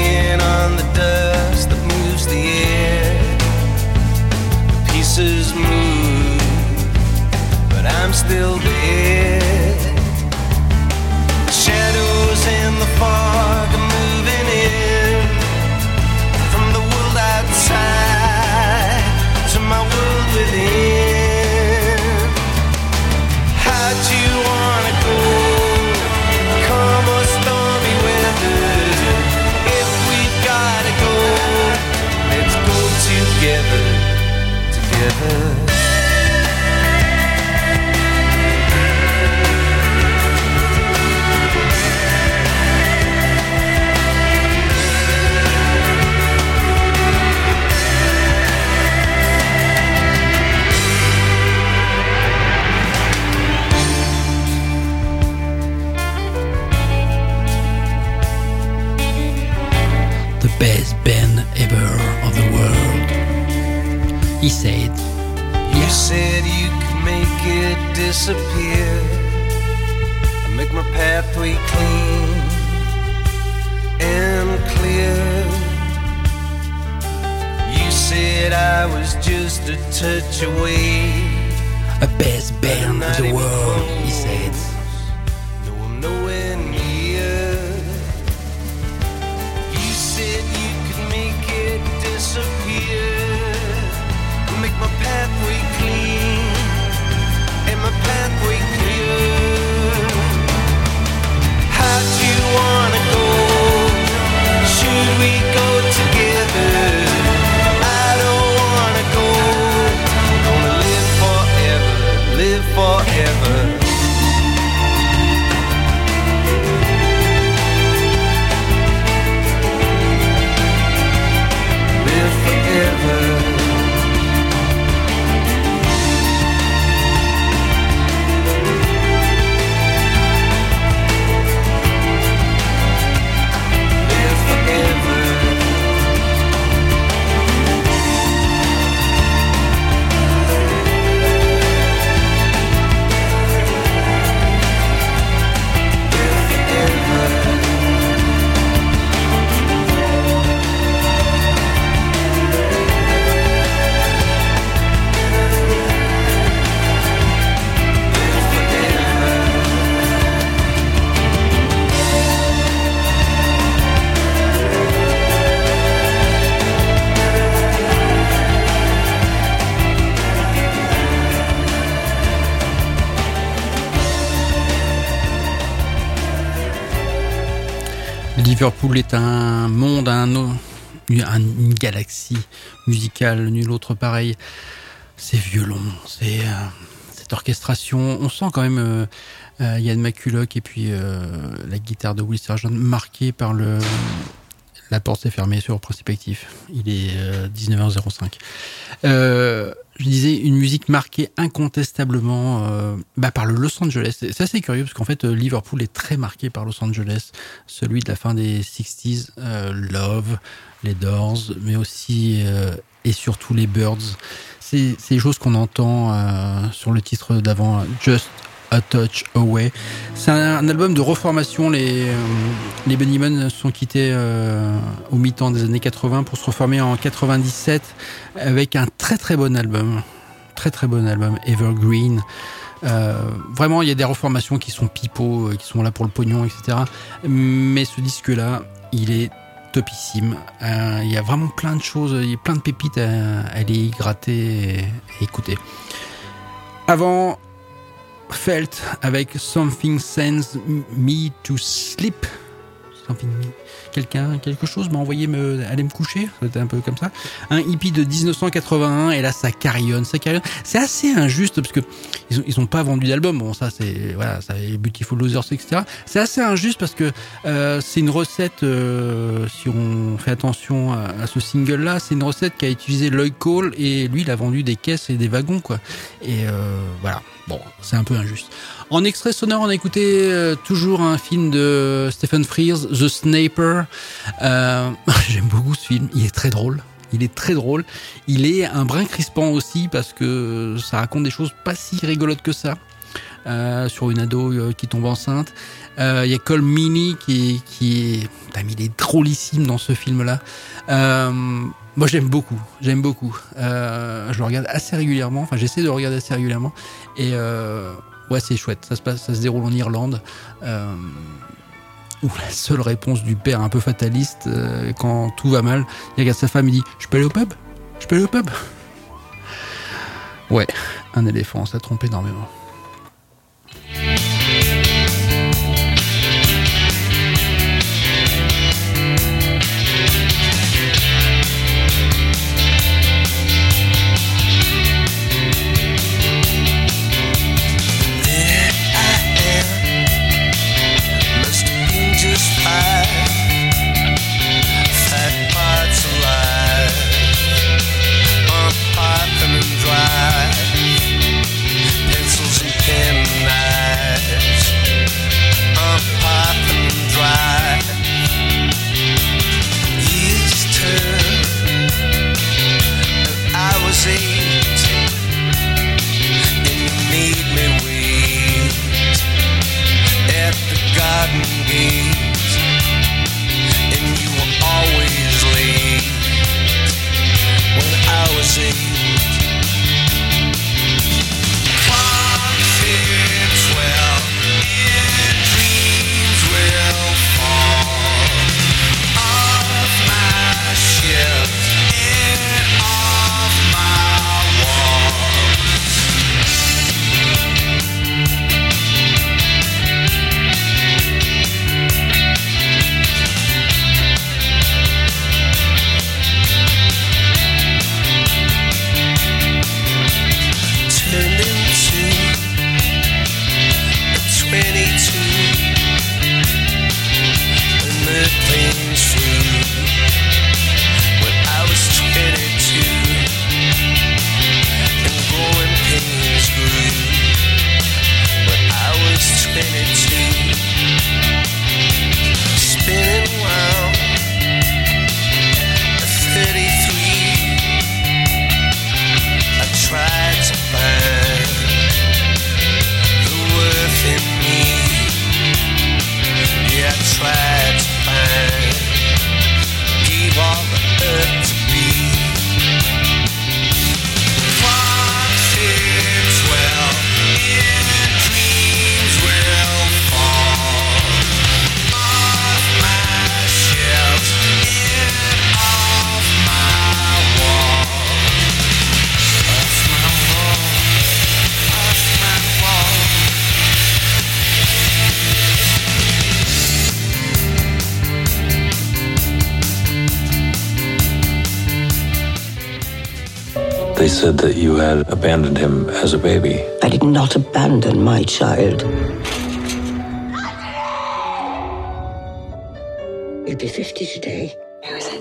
in on the dust that moves the air. The pieces move, but I'm still there. The shadows in the fog are moving in from the world outside to my world within. How'd you wanna go? Calm or stormy weather? If we've gotta go, let's go together, together.
The best band ever of the world. He said,
You
yeah.
said you could make it disappear and make my pathway clean and clear. You said I was just a touch away.
A best band of the world, he said.
No, I'm nowhere near. You said you could make it disappear, make my pathway clean and my pathway clear. How'd you wanna go? Should we go together? I don't wanna go. I'm gonna live forever, live forever. Live forever.
Liverpool est un monde, un, une galaxie musicale, nul autre pareil. Ces violons, c'est euh, cette orchestration. On sent quand même euh, euh, Ian McCulloch et puis euh, la guitare de Will Sergeant marquée par le. La porte s'est fermée sur le principe actif. Il est euh, dix-neuf heures zéro cinq. Euh, je disais une musique marquée incontestablement euh, bah, par le Los Angeles. C'est assez curieux parce qu'en fait euh, Liverpool est très marqué par Los Angeles, celui de la fin des sixties, euh, Love, les Doors, mais aussi euh, et surtout les Byrds. C'est ces choses qu'on entend euh, sur le titre d'avant, Just A Touch Away. C'est un, un album de reformation. Les, euh, les Bunnymen sont quittés euh, au mi-temps des années quatre-vingts pour se reformer en quatre-vingt-dix-sept avec un très très bon album. Très très bon album, Evergreen. Euh, vraiment, il y a des reformations qui sont pipeaux, qui sont là pour le pognon, et cetera. Mais ce disque-là, il est topissime. Euh, il y a vraiment plein de choses, il y a plein de pépites à, à aller gratter et à écouter. Avant, Felt avec Something Sends Me to Sleep. Something me... Quelqu'un, quelque chose m'a envoyé me, aller me coucher. C'était un peu comme ça. Un hippie de dix-neuf cent quatre-vingt-un et là ça carillonne, ça carillonne. C'est assez injuste parce que ils ont, ils ont pas vendu d'album. Bon ça c'est voilà, ça Beautiful Losers et cetera. C'est assez injuste parce que euh, c'est une recette. Euh, si on fait attention à, à ce single là, c'est une recette qui a utilisé Lloyd Cole et lui il a vendu des caisses et des wagons quoi. Et euh, voilà. Bon, c'est un peu injuste. En extrait sonore, on a écouté euh, toujours un film de Stephen Frears, The Sniper. Euh, j'aime beaucoup ce film. Il est très drôle. Il est très drôle. Il est un brin crispant aussi parce que ça raconte des choses pas si rigolotes que ça. Euh, sur une ado euh, qui tombe enceinte. Il euh, y a Colm Meaney qui est, qui est, putain, mais il est drôlissime dans ce film-là. Euh, moi, j'aime beaucoup, j'aime beaucoup. Euh, je le regarde assez régulièrement. Enfin, j'essaie de le regarder assez régulièrement. Et euh, ouais, c'est chouette. Ça se passe, ça se déroule en Irlande. Euh, où la seule réponse du père un peu fataliste, euh, quand tout va mal, il regarde sa femme, il dit « Je peux aller au pub ? Je peux aller au pub ?» Ouais, un éléphant, ça trompe énormément.
They said that you had abandoned him as a baby.
I did not abandon my child. You'll be fifty today. Who is it?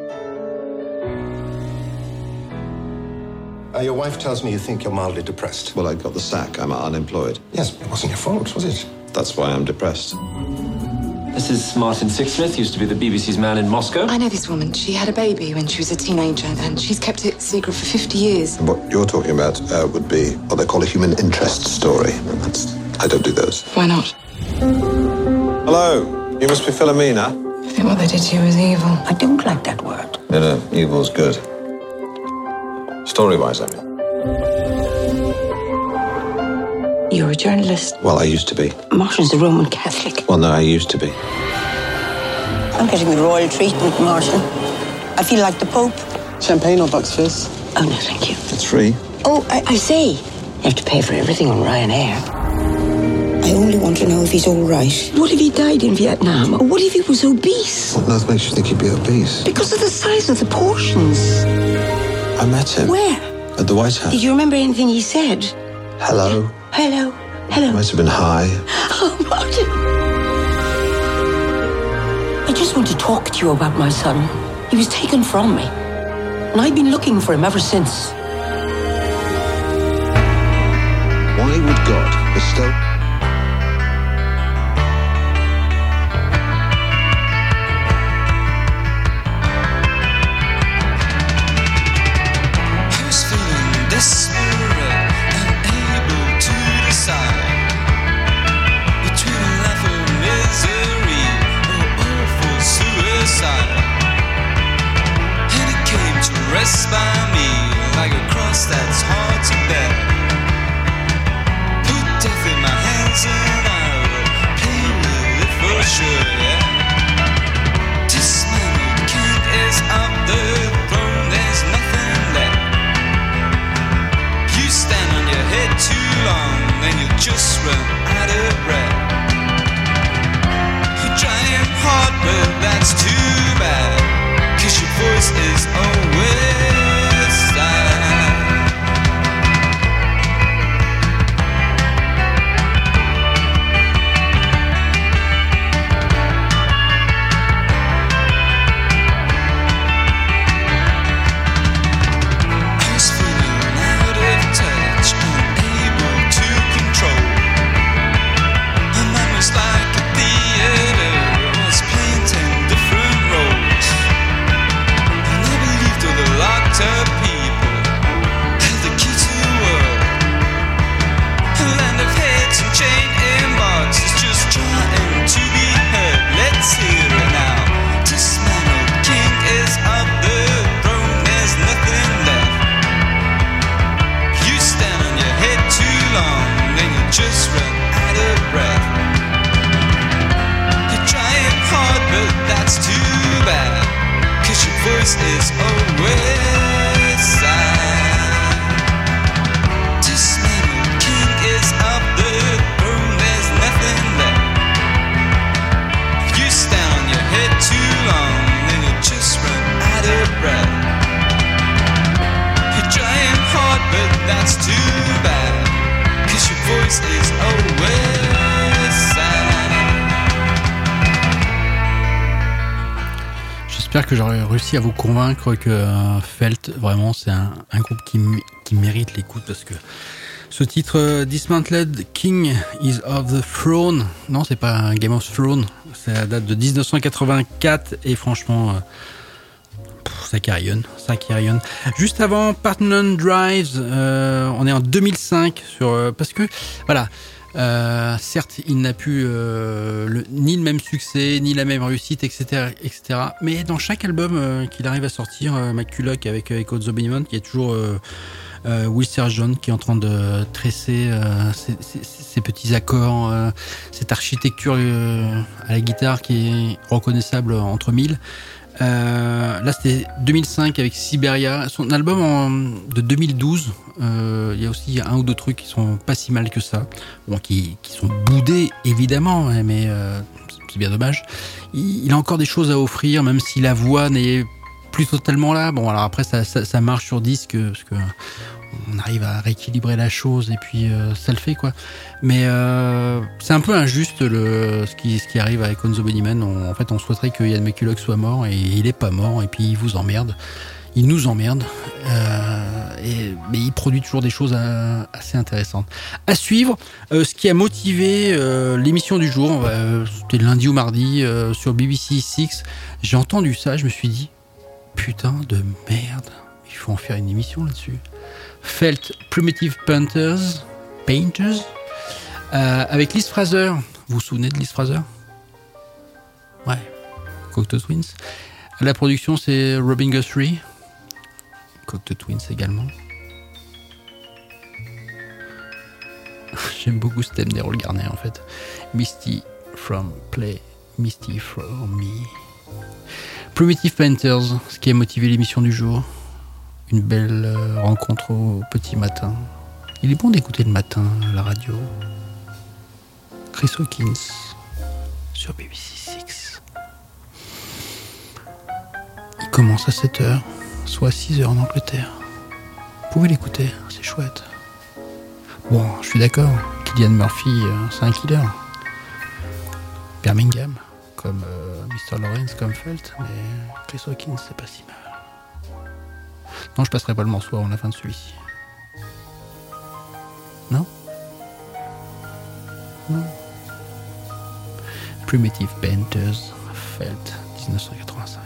Uh, your wife tells me you think you're mildly depressed.
Well, I got the sack. I'm unemployed.
Yes, but it wasn't your fault, was it?
That's why I'm depressed.
This is Martin Sixsmith, used to be the B B C's man in Moscow.
I know this woman. She had a baby when she was a teenager, and she's kept it secret for fifty years.
And what you're talking about uh, would be what they call a human interest story. And that's, I don't do those.
Why not?
Hello, you must be Philomena.
I think what they did to you was evil.
I don't like that word.
No, no, evil's good. Story-wise, I mean.
You're a journalist.
Well, I used to be.
Martin's a Roman Catholic.
Well, no, I used to be.
I'm getting the royal treatment, Martin. I feel like the Pope.
Champagne or Bucks Fizz?
Oh, no, thank you.
It's free.
Oh, I, I say, you have to pay for everything on Ryanair. I only want to know if he's all right. What if he died in Vietnam? Or what if he was obese?
What on earth makes you think he'd be obese?
Because of the size of the portions.
I met him.
Where?
At the White House.
Did you remember anything he said?
Hello.
Hello. Hello.
Might have been hi.
Oh, Martin. I just want to talk to you about my son. He was taken from me. And I've been looking for him ever since.
Why would God bestow...
Desperate, unable to decide between laughing by me like a cross that's hard to bear. Put death in my hands and I will play with it for sure, yeah. Dismantled king is up the throne, there's nothing left. You stand on your head too long, then you'll just run out of breath. You're trying hard, but that's too bad, 'cause your voice is always sad. I was feeling out of touch, unable to control. My mind was like a theater, was playing ten different roles. And I believed all the locked up people held the key to the world. A land of heads and chain in boxes, just trying to be heard. Let's hear it now. Dismantled king is up the throne, there's nothing left. You stand on your head too long, then you just run out of breath. You're trying hard, but that's too bad, 'cause your voice is always sad. Dismantled king is up the throne, there's nothing left. You stand on your head too long, then you just run out of breath. You're trying hard, but that's too bad, 'cause your voice is always sad.
J'espère que j'aurai réussi à vous convaincre que euh, Felt, vraiment, c'est un, un groupe qui, m- qui mérite l'écoute, parce que ce titre, euh, Dismantled King is of the Throne, non, c'est pas un Game of Thrones, ça date de dix-neuf cent quatre-vingt-quatre, et franchement, euh, pff, ça carillonne, ça carillonne. Juste avant, Partner Drives, euh, on est en deux mille cinq, sur, euh, parce que, voilà, Euh, certes, il n'a plus euh, le, ni le même succès, ni la même réussite, et cetera, et cetera. Mais dans chaque album euh, qu'il arrive à sortir, euh, McCulloch avec euh, Echo of the Bunnyman, il y a toujours euh, euh, Will Sergeant qui est en train de tresser euh, ses, ses, ses petits accords, euh, cette architecture euh, à la guitare qui est reconnaissable entre mille. Euh, là c'était deux mille cinq avec Siberia, son album en, de deux mille douze. Euh, il y a aussi un ou deux trucs qui sont pas si mal que ça, bon, qui, qui sont boudés évidemment, mais euh, c'est bien dommage. Il, il a encore des choses à offrir, même si la voix n'est plus totalement là. Bon, alors après ça, ça, ça marche sur disque parce que on arrive à rééquilibrer la chose et puis euh, ça le fait quoi. Mais euh, c'est un peu injuste le ce qui ce qui arrive avec On the Bunnymen. On, en fait, on souhaiterait que Ian McCulloch soit mort et il est pas mort et puis il vous emmerde. Il nous emmerde, euh, et, mais il produit toujours des choses à, assez intéressantes. À suivre, euh, ce qui a motivé euh, l'émission du jour, euh, c'était lundi ou mardi euh, sur B B C six. J'ai entendu ça, je me suis dit, putain de merde, il faut en faire une émission là-dessus. Felt Primitive Painters, Painters, euh, avec Liz Fraser. Vous vous souvenez de Liz Fraser? Ouais, Cocteau Twins. À la production, c'est Robin Guthrie. Cocteau Twins également. J'aime beaucoup ce thème d'Errol Garner en fait. Misty from Play, Misty from Me. Primitive Painters, ce qui a motivé l'émission du jour. Une belle euh, rencontre au petit matin. Il est bon d'écouter le matin la radio. Chris Hawkins sur B B C six. Il commence à sept heures, soit six heures en Angleterre. Vous pouvez l'écouter, c'est chouette. Bon, je suis d'accord, Cillian Murphy, euh, c'est un killer. Birmingham, comme euh, mister Lawrence, comme Felt, mais Chris Hawkins, c'est pas si mal. Non, je passerai pas le morceau avant la fin de celui-ci. Non ? Non. Primitive Painters, Felt, dix-neuf cent quatre-vingt-cinq.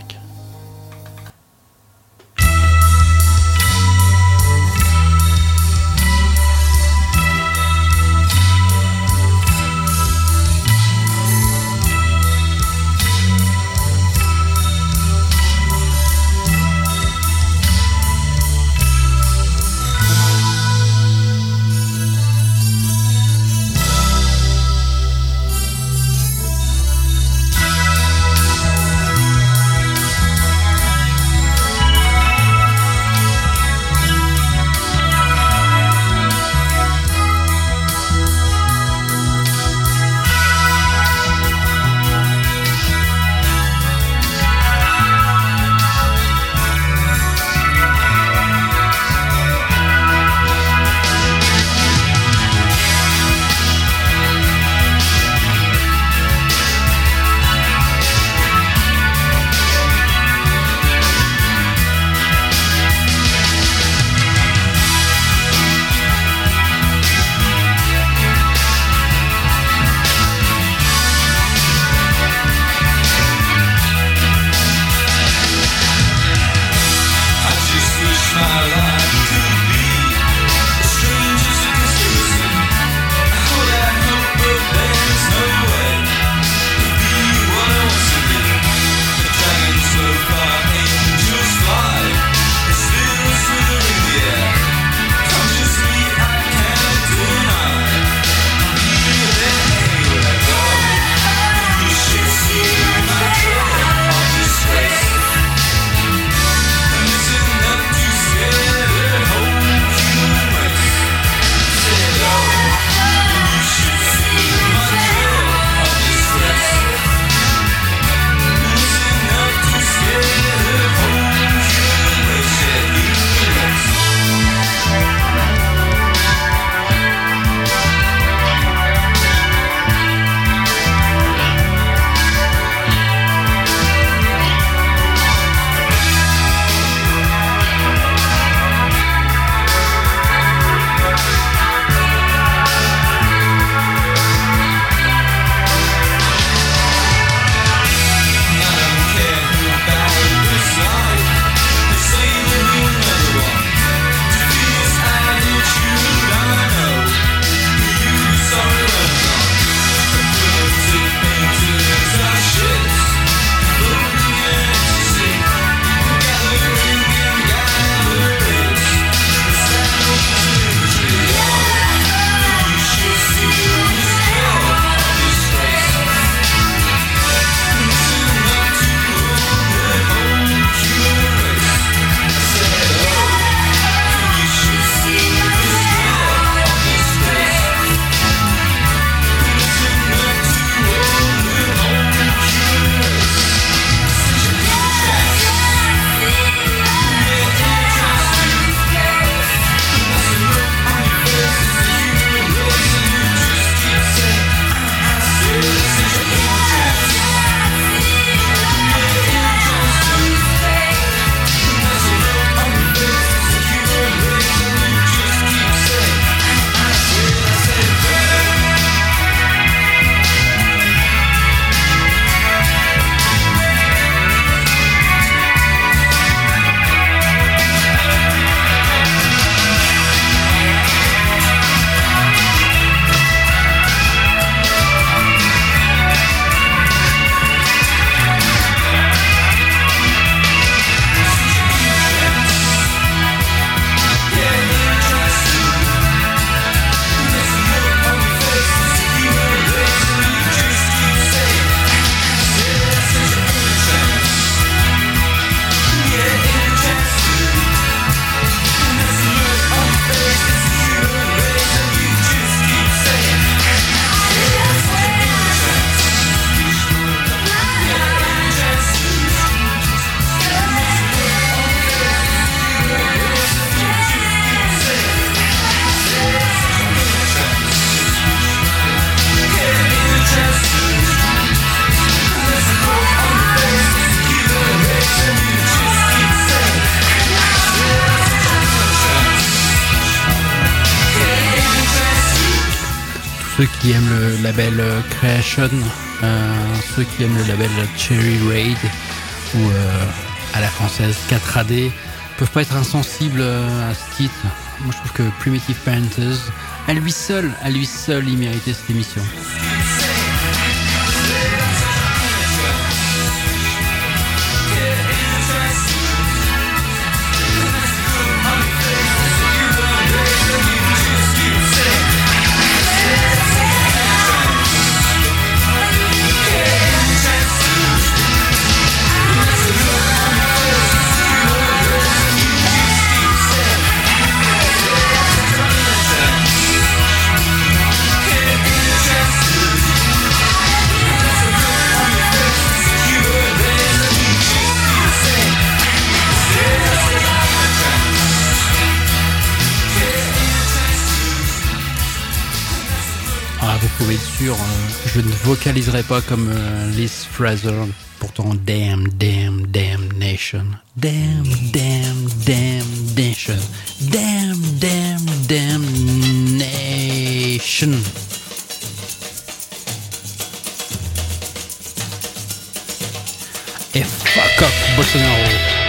ceux qui aiment le label Creation, euh, ceux qui aiment le label Cherry Raid ou euh, à la française quatre A D peuvent pas être insensibles à ce titre. Moi je trouve que Primitive Panthers, à lui seul, à lui seul, il méritait cette émission. Vous pouvez être sûr, euh, je ne vocaliserai pas comme euh, Liz Fraser, pourtant damn, damn, damn nation. Damn, damn, damn nation. Damn, damn, damn nation. Et fuck off Bolsonaro.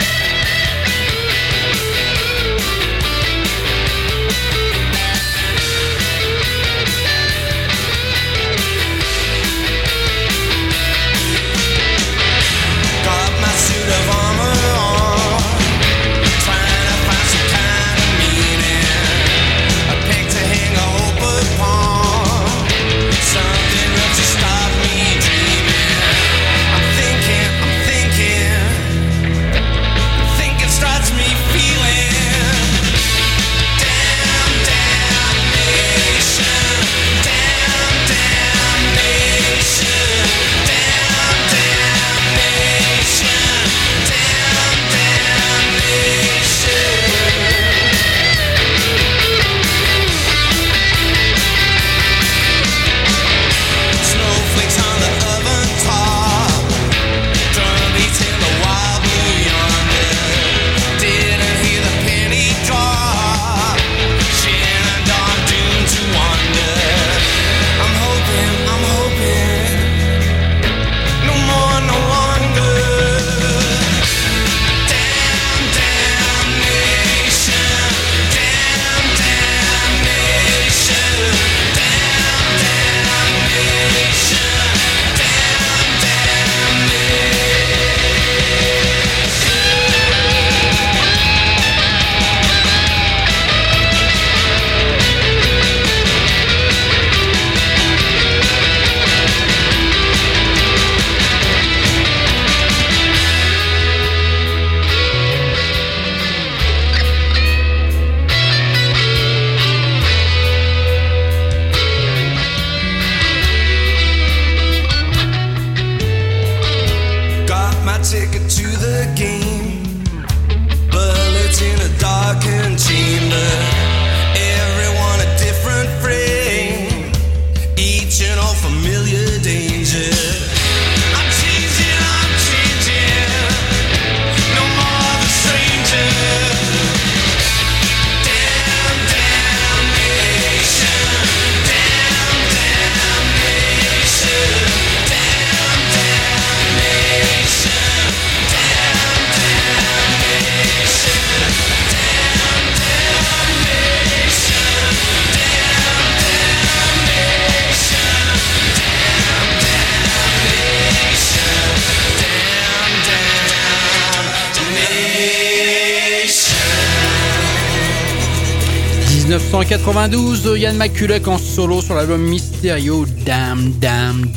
dix-neuf cent quatre-vingt-douze, Ian McCulloch en solo sur l'album Mysterio, Damn, Damn,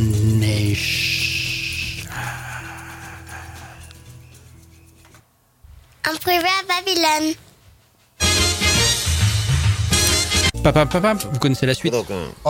Damnation.
En privé à Babylone.
Papa, papa, vous connaissez la suite?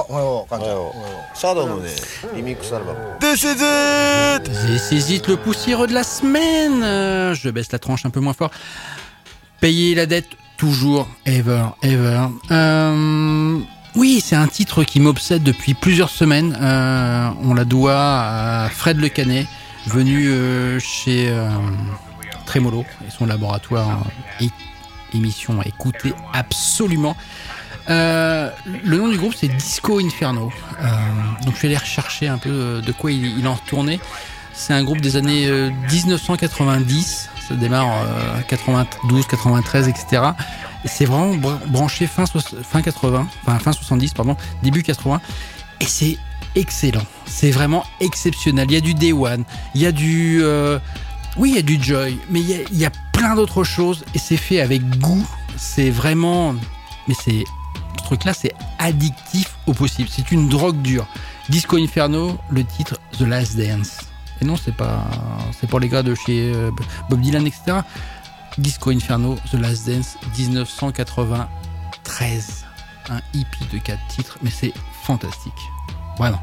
This is it!
This is it, le poussiéreux de la semaine. Euh, je baisse la tranche un peu moins fort. Payer la dette, toujours, ever, ever. Euh, oui, c'est un titre qui m'obsède depuis plusieurs semaines. Euh, on la doit à Fred Le Canet, venu euh, chez euh, Tremolo et son laboratoire. Et émission à écouter absolument. Euh, le nom du groupe c'est Disco Inferno. Euh, donc je vais aller rechercher un peu de quoi il, il en retournait. C'est un groupe des années euh, dix-neuf cent quatre-vingt-dix. Ça démarre euh, quatre-vingt-douze, quatre-vingt-treize, et cetera. Et c'est vraiment branché fin, fin quatre-vingts, enfin fin soixante-dix, pardon, début quatre-vingts. Et c'est excellent. C'est vraiment exceptionnel. Il y a du Day One, il y a du, euh, oui, il y a du Joy, mais il y a, il y a plein d'autres choses. Et c'est fait avec goût. C'est vraiment, mais c'est ce truc-là, c'est addictif au possible. C'est une drogue dure. Disco Inferno, le titre The Last Dance. Et non, c'est pas, c'est pour les gars de chez euh, Bob Dylan, et cetera. Disco Inferno, The Last Dance, dix-neuf cent quatre-vingt-treize. Un hippie de quatre titres, mais c'est fantastique. Vraiment.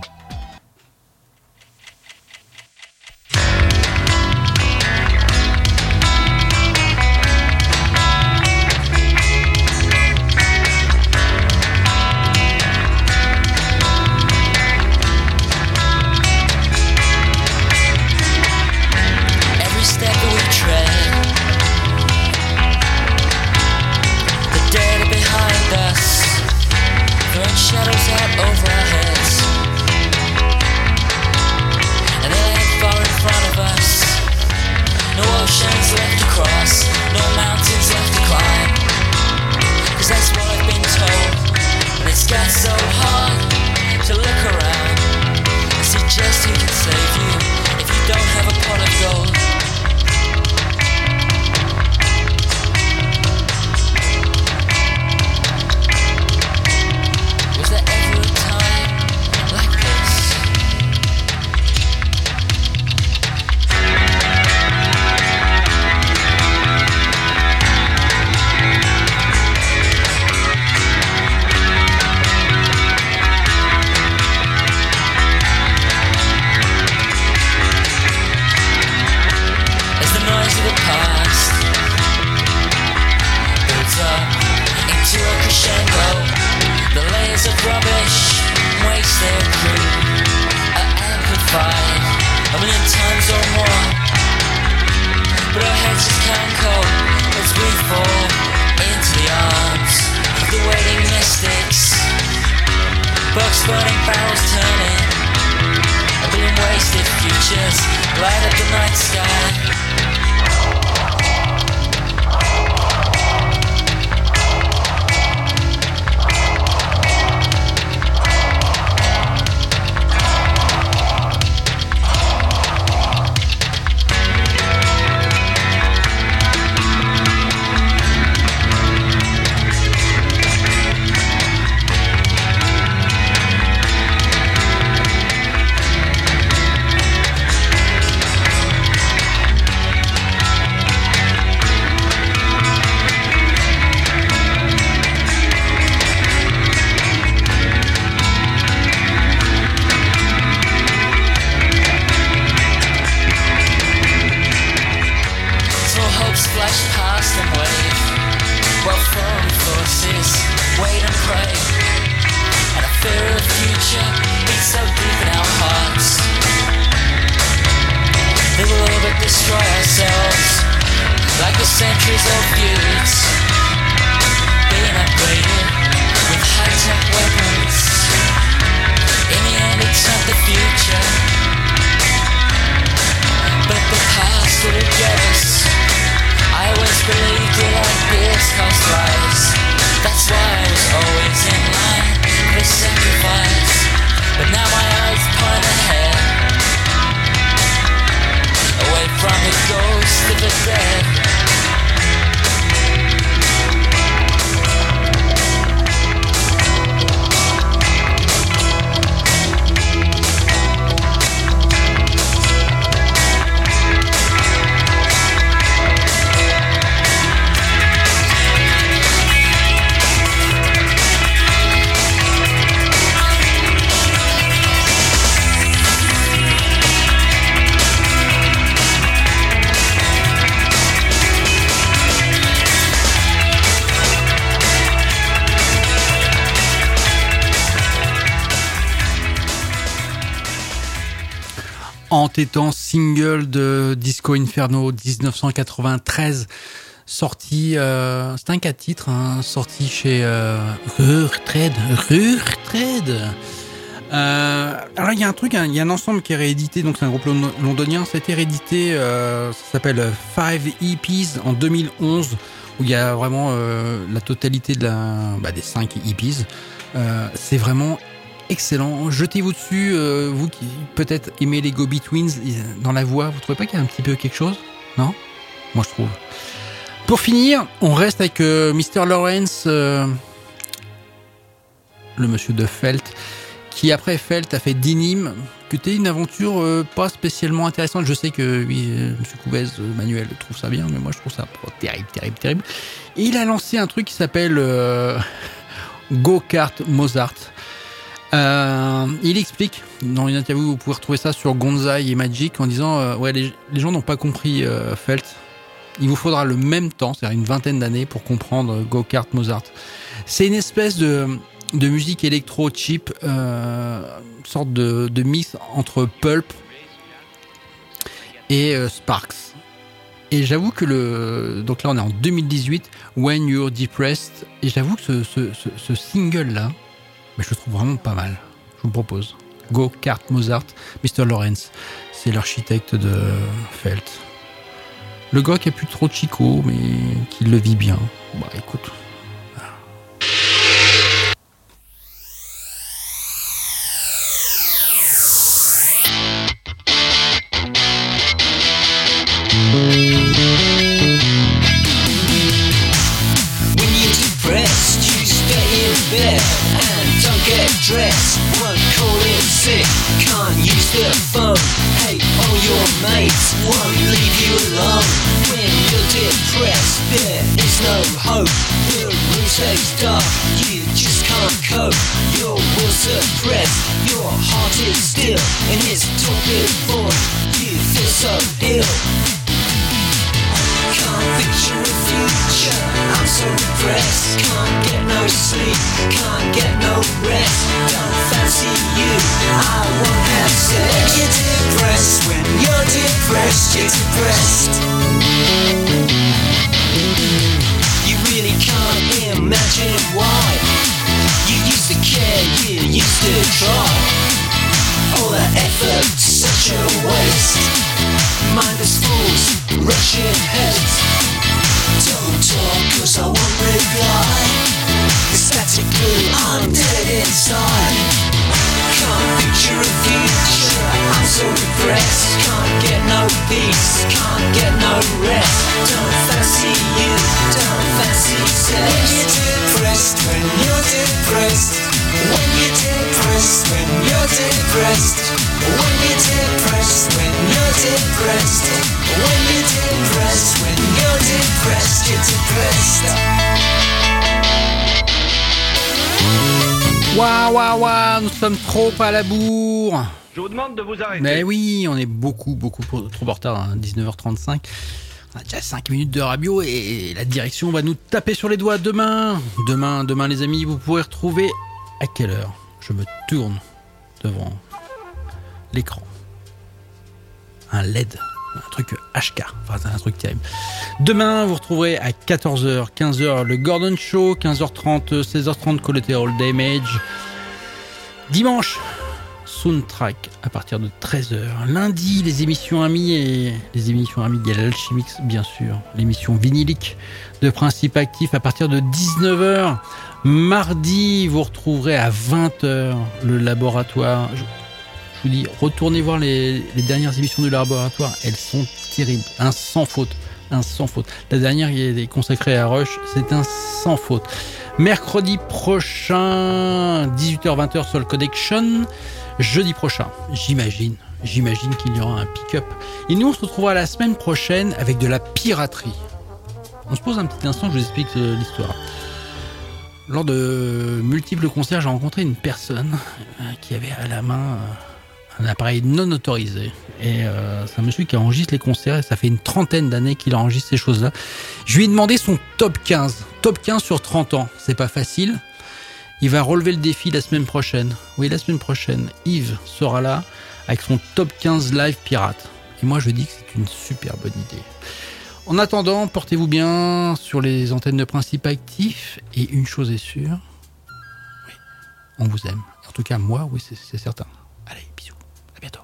Shadows out over our heads, and they ain't far in front of us. No oceans left to cross, no mountains left to climb. Cause that's what I've been told, and it's got so hard to look around and see just who can save you if you don't have a pot of gold.
Entêtant single de Disco Inferno dix-neuf cent quatre-vingt-treize, sorti, euh, c'est un quatre titres, hein, sorti chez euh, Rurtrade, Rurtrade. Euh, alors il y a un truc, hein, il y a un ensemble qui est réédité, donc c'est un groupe lon- londonien, ça a été réédité, euh, ça s'appelle Five E Ps en deux mille onze, où il y a vraiment euh, la totalité de la, bah, des cinq E Ps. Euh, c'est vraiment excellent. Jetez-vous dessus, euh, vous qui peut-être aimez les Go-Betweens, dans la voix, vous trouvez pas qu'il y a un petit peu quelque chose ? Non ? Moi je trouve. Pour finir, on reste avec euh, mister Lawrence, euh, le monsieur de Felt, qui après Felt a fait Denim, qui était une aventure euh, pas spécialement intéressante. Je sais que oui, euh, monsieur Coubez, euh, Manuel trouve ça bien, mais moi je trouve ça oh, terrible, terrible, terrible. Et il a lancé un truc qui s'appelle euh, Go-Kart Mozart. Euh, il explique dans une interview, vous pouvez retrouver ça sur Gonzai et Magic, en disant euh, ouais les, les gens n'ont pas compris euh, Felt, il vous faudra le même temps, c'est-à-dire une vingtaine d'années pour comprendre Go-Kart Mozart. C'est une espèce de, de musique électro cheap, euh, une sorte de, de mix entre Pulp et euh, Sparks. Et j'avoue que le, donc là on est en deux mille dix-huit, When You're Depressed, et j'avoue que ce, ce, ce, ce single là, mais je le trouve vraiment pas mal. Je vous propose Go-Kart Mozart, mister Lawrence. C'est l'architecte de Felt. Le gars qui a plus trop de chico, mais qui le vit bien. Bah écoute.
When you're depressed, you stay in bed and don't get dressed. Won't call in sick, can't use the phone. Hate all your mates, won't leave you alone. When you're depressed, there is no hope. The room stays dark, you just can't cope. Your will suppressed, your heart is still. In his torpid voice, you feel so ill. Can't picture a future, I'm so depressed. Can't get no sleep, can't get no rest. Don't fancy you, I won't have sex. When you're depressed, when you're depressed, you're depressed. You really can't imagine why. You used to care, you used to try. All that effort, such a waste. Mindless fools, rushing heads. Don't talk cause I won't reply. Static glue, I'm dead inside. Can't picture a future, I'm so depressed. Can't get no peace, can't get no rest. Don't fancy you, don't fancy sex. When you're depressed, when you're depressed. When you're depressed, when you're depressed. When you're depressed, when you're depressed. When you're depressed, when you're depressed, you're depressed.
Waouh, waouh, waouh, nous sommes trop à la bourre.
Je vous demande de vous arrêter.
Mais oui, on est beaucoup, beaucoup trop en retard, hein, dix-neuf heures trente-cinq. On a déjà cinq minutes de radio et la direction va nous taper sur les doigts demain. Demain, demain les amis, vous pourrez retrouver à quelle heure je me tourne devant l'écran. Un L E D, un truc H K, enfin c'est un truc terrible. Demain, vous retrouverez à quatorze heures, quinze heures le Gordon Show, quinze heures trente, seize heures trente Collateral Damage. Dimanche, Soundtrack à partir de treize heures. Lundi, les émissions amies et les émissions amies, il y a l'Alchimix bien sûr, l'émission vinylique de Principe Actif à partir de dix-neuf heures. Mardi, vous retrouverez à vingt heures le laboratoire. Je, je vous dis, retournez voir les, les dernières émissions du laboratoire, elles sont terribles, un sans faute, un sans faute. La dernière qui est consacrée à Rush, c'est un sans faute. Mercredi prochain, dix-huit heures vingt heures Soul Connection. Jeudi prochain, j'imagine, j'imagine qu'il y aura un pick-up. Et nous, on se retrouvera la semaine prochaine avec de la piraterie. On se pose un petit instant, je vous explique l'histoire. Lors de multiples concerts, j'ai rencontré une personne qui avait à la main un appareil non autorisé. Et euh, c'est un monsieur qui enregistre les concerts et ça fait une trentaine d'années qu'il enregistre ces choses-là. Je lui ai demandé son top quinze. Top quinze sur trente ans. C'est pas facile. Il va relever le défi la semaine prochaine. Oui, la semaine prochaine, Yves sera là avec son top quinze live pirate. Et moi, je dis que c'est une super bonne idée. En attendant, portez-vous bien sur les antennes de Principe Actif. Et une chose est sûre, oui, on vous aime. En tout cas, moi, oui, c'est, c'est certain. Allez, bisous. À bientôt.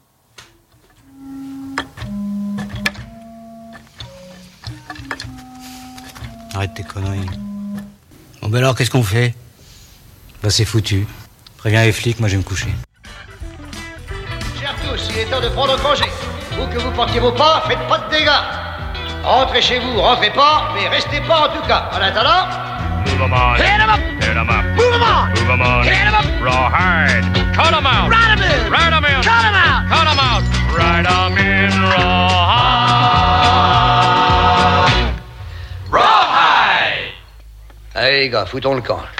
Arrête tes conneries. Bon ben alors, qu'est-ce qu'on fait? Bah c'est foutu. Préviens les flics, moi je vais me coucher.
Chers tous, il est temps de prendre congé. Où que vous portiez vos pas, faites pas de dégâts. Rentrez chez vous, rentrez pas, mais restez pas en tout cas. En attendant...
Move 'em on.
Hit 'em up.
Hit 'em up.
Move 'em on.
Move 'em on.
Hit 'em up.
Rawhide. Cut 'em out.
Ride 'em in.
Ride 'em in.
Cut 'em out.
Cut 'em out. Ride 'em in rawhide.
Allez les gars, foutons le camp.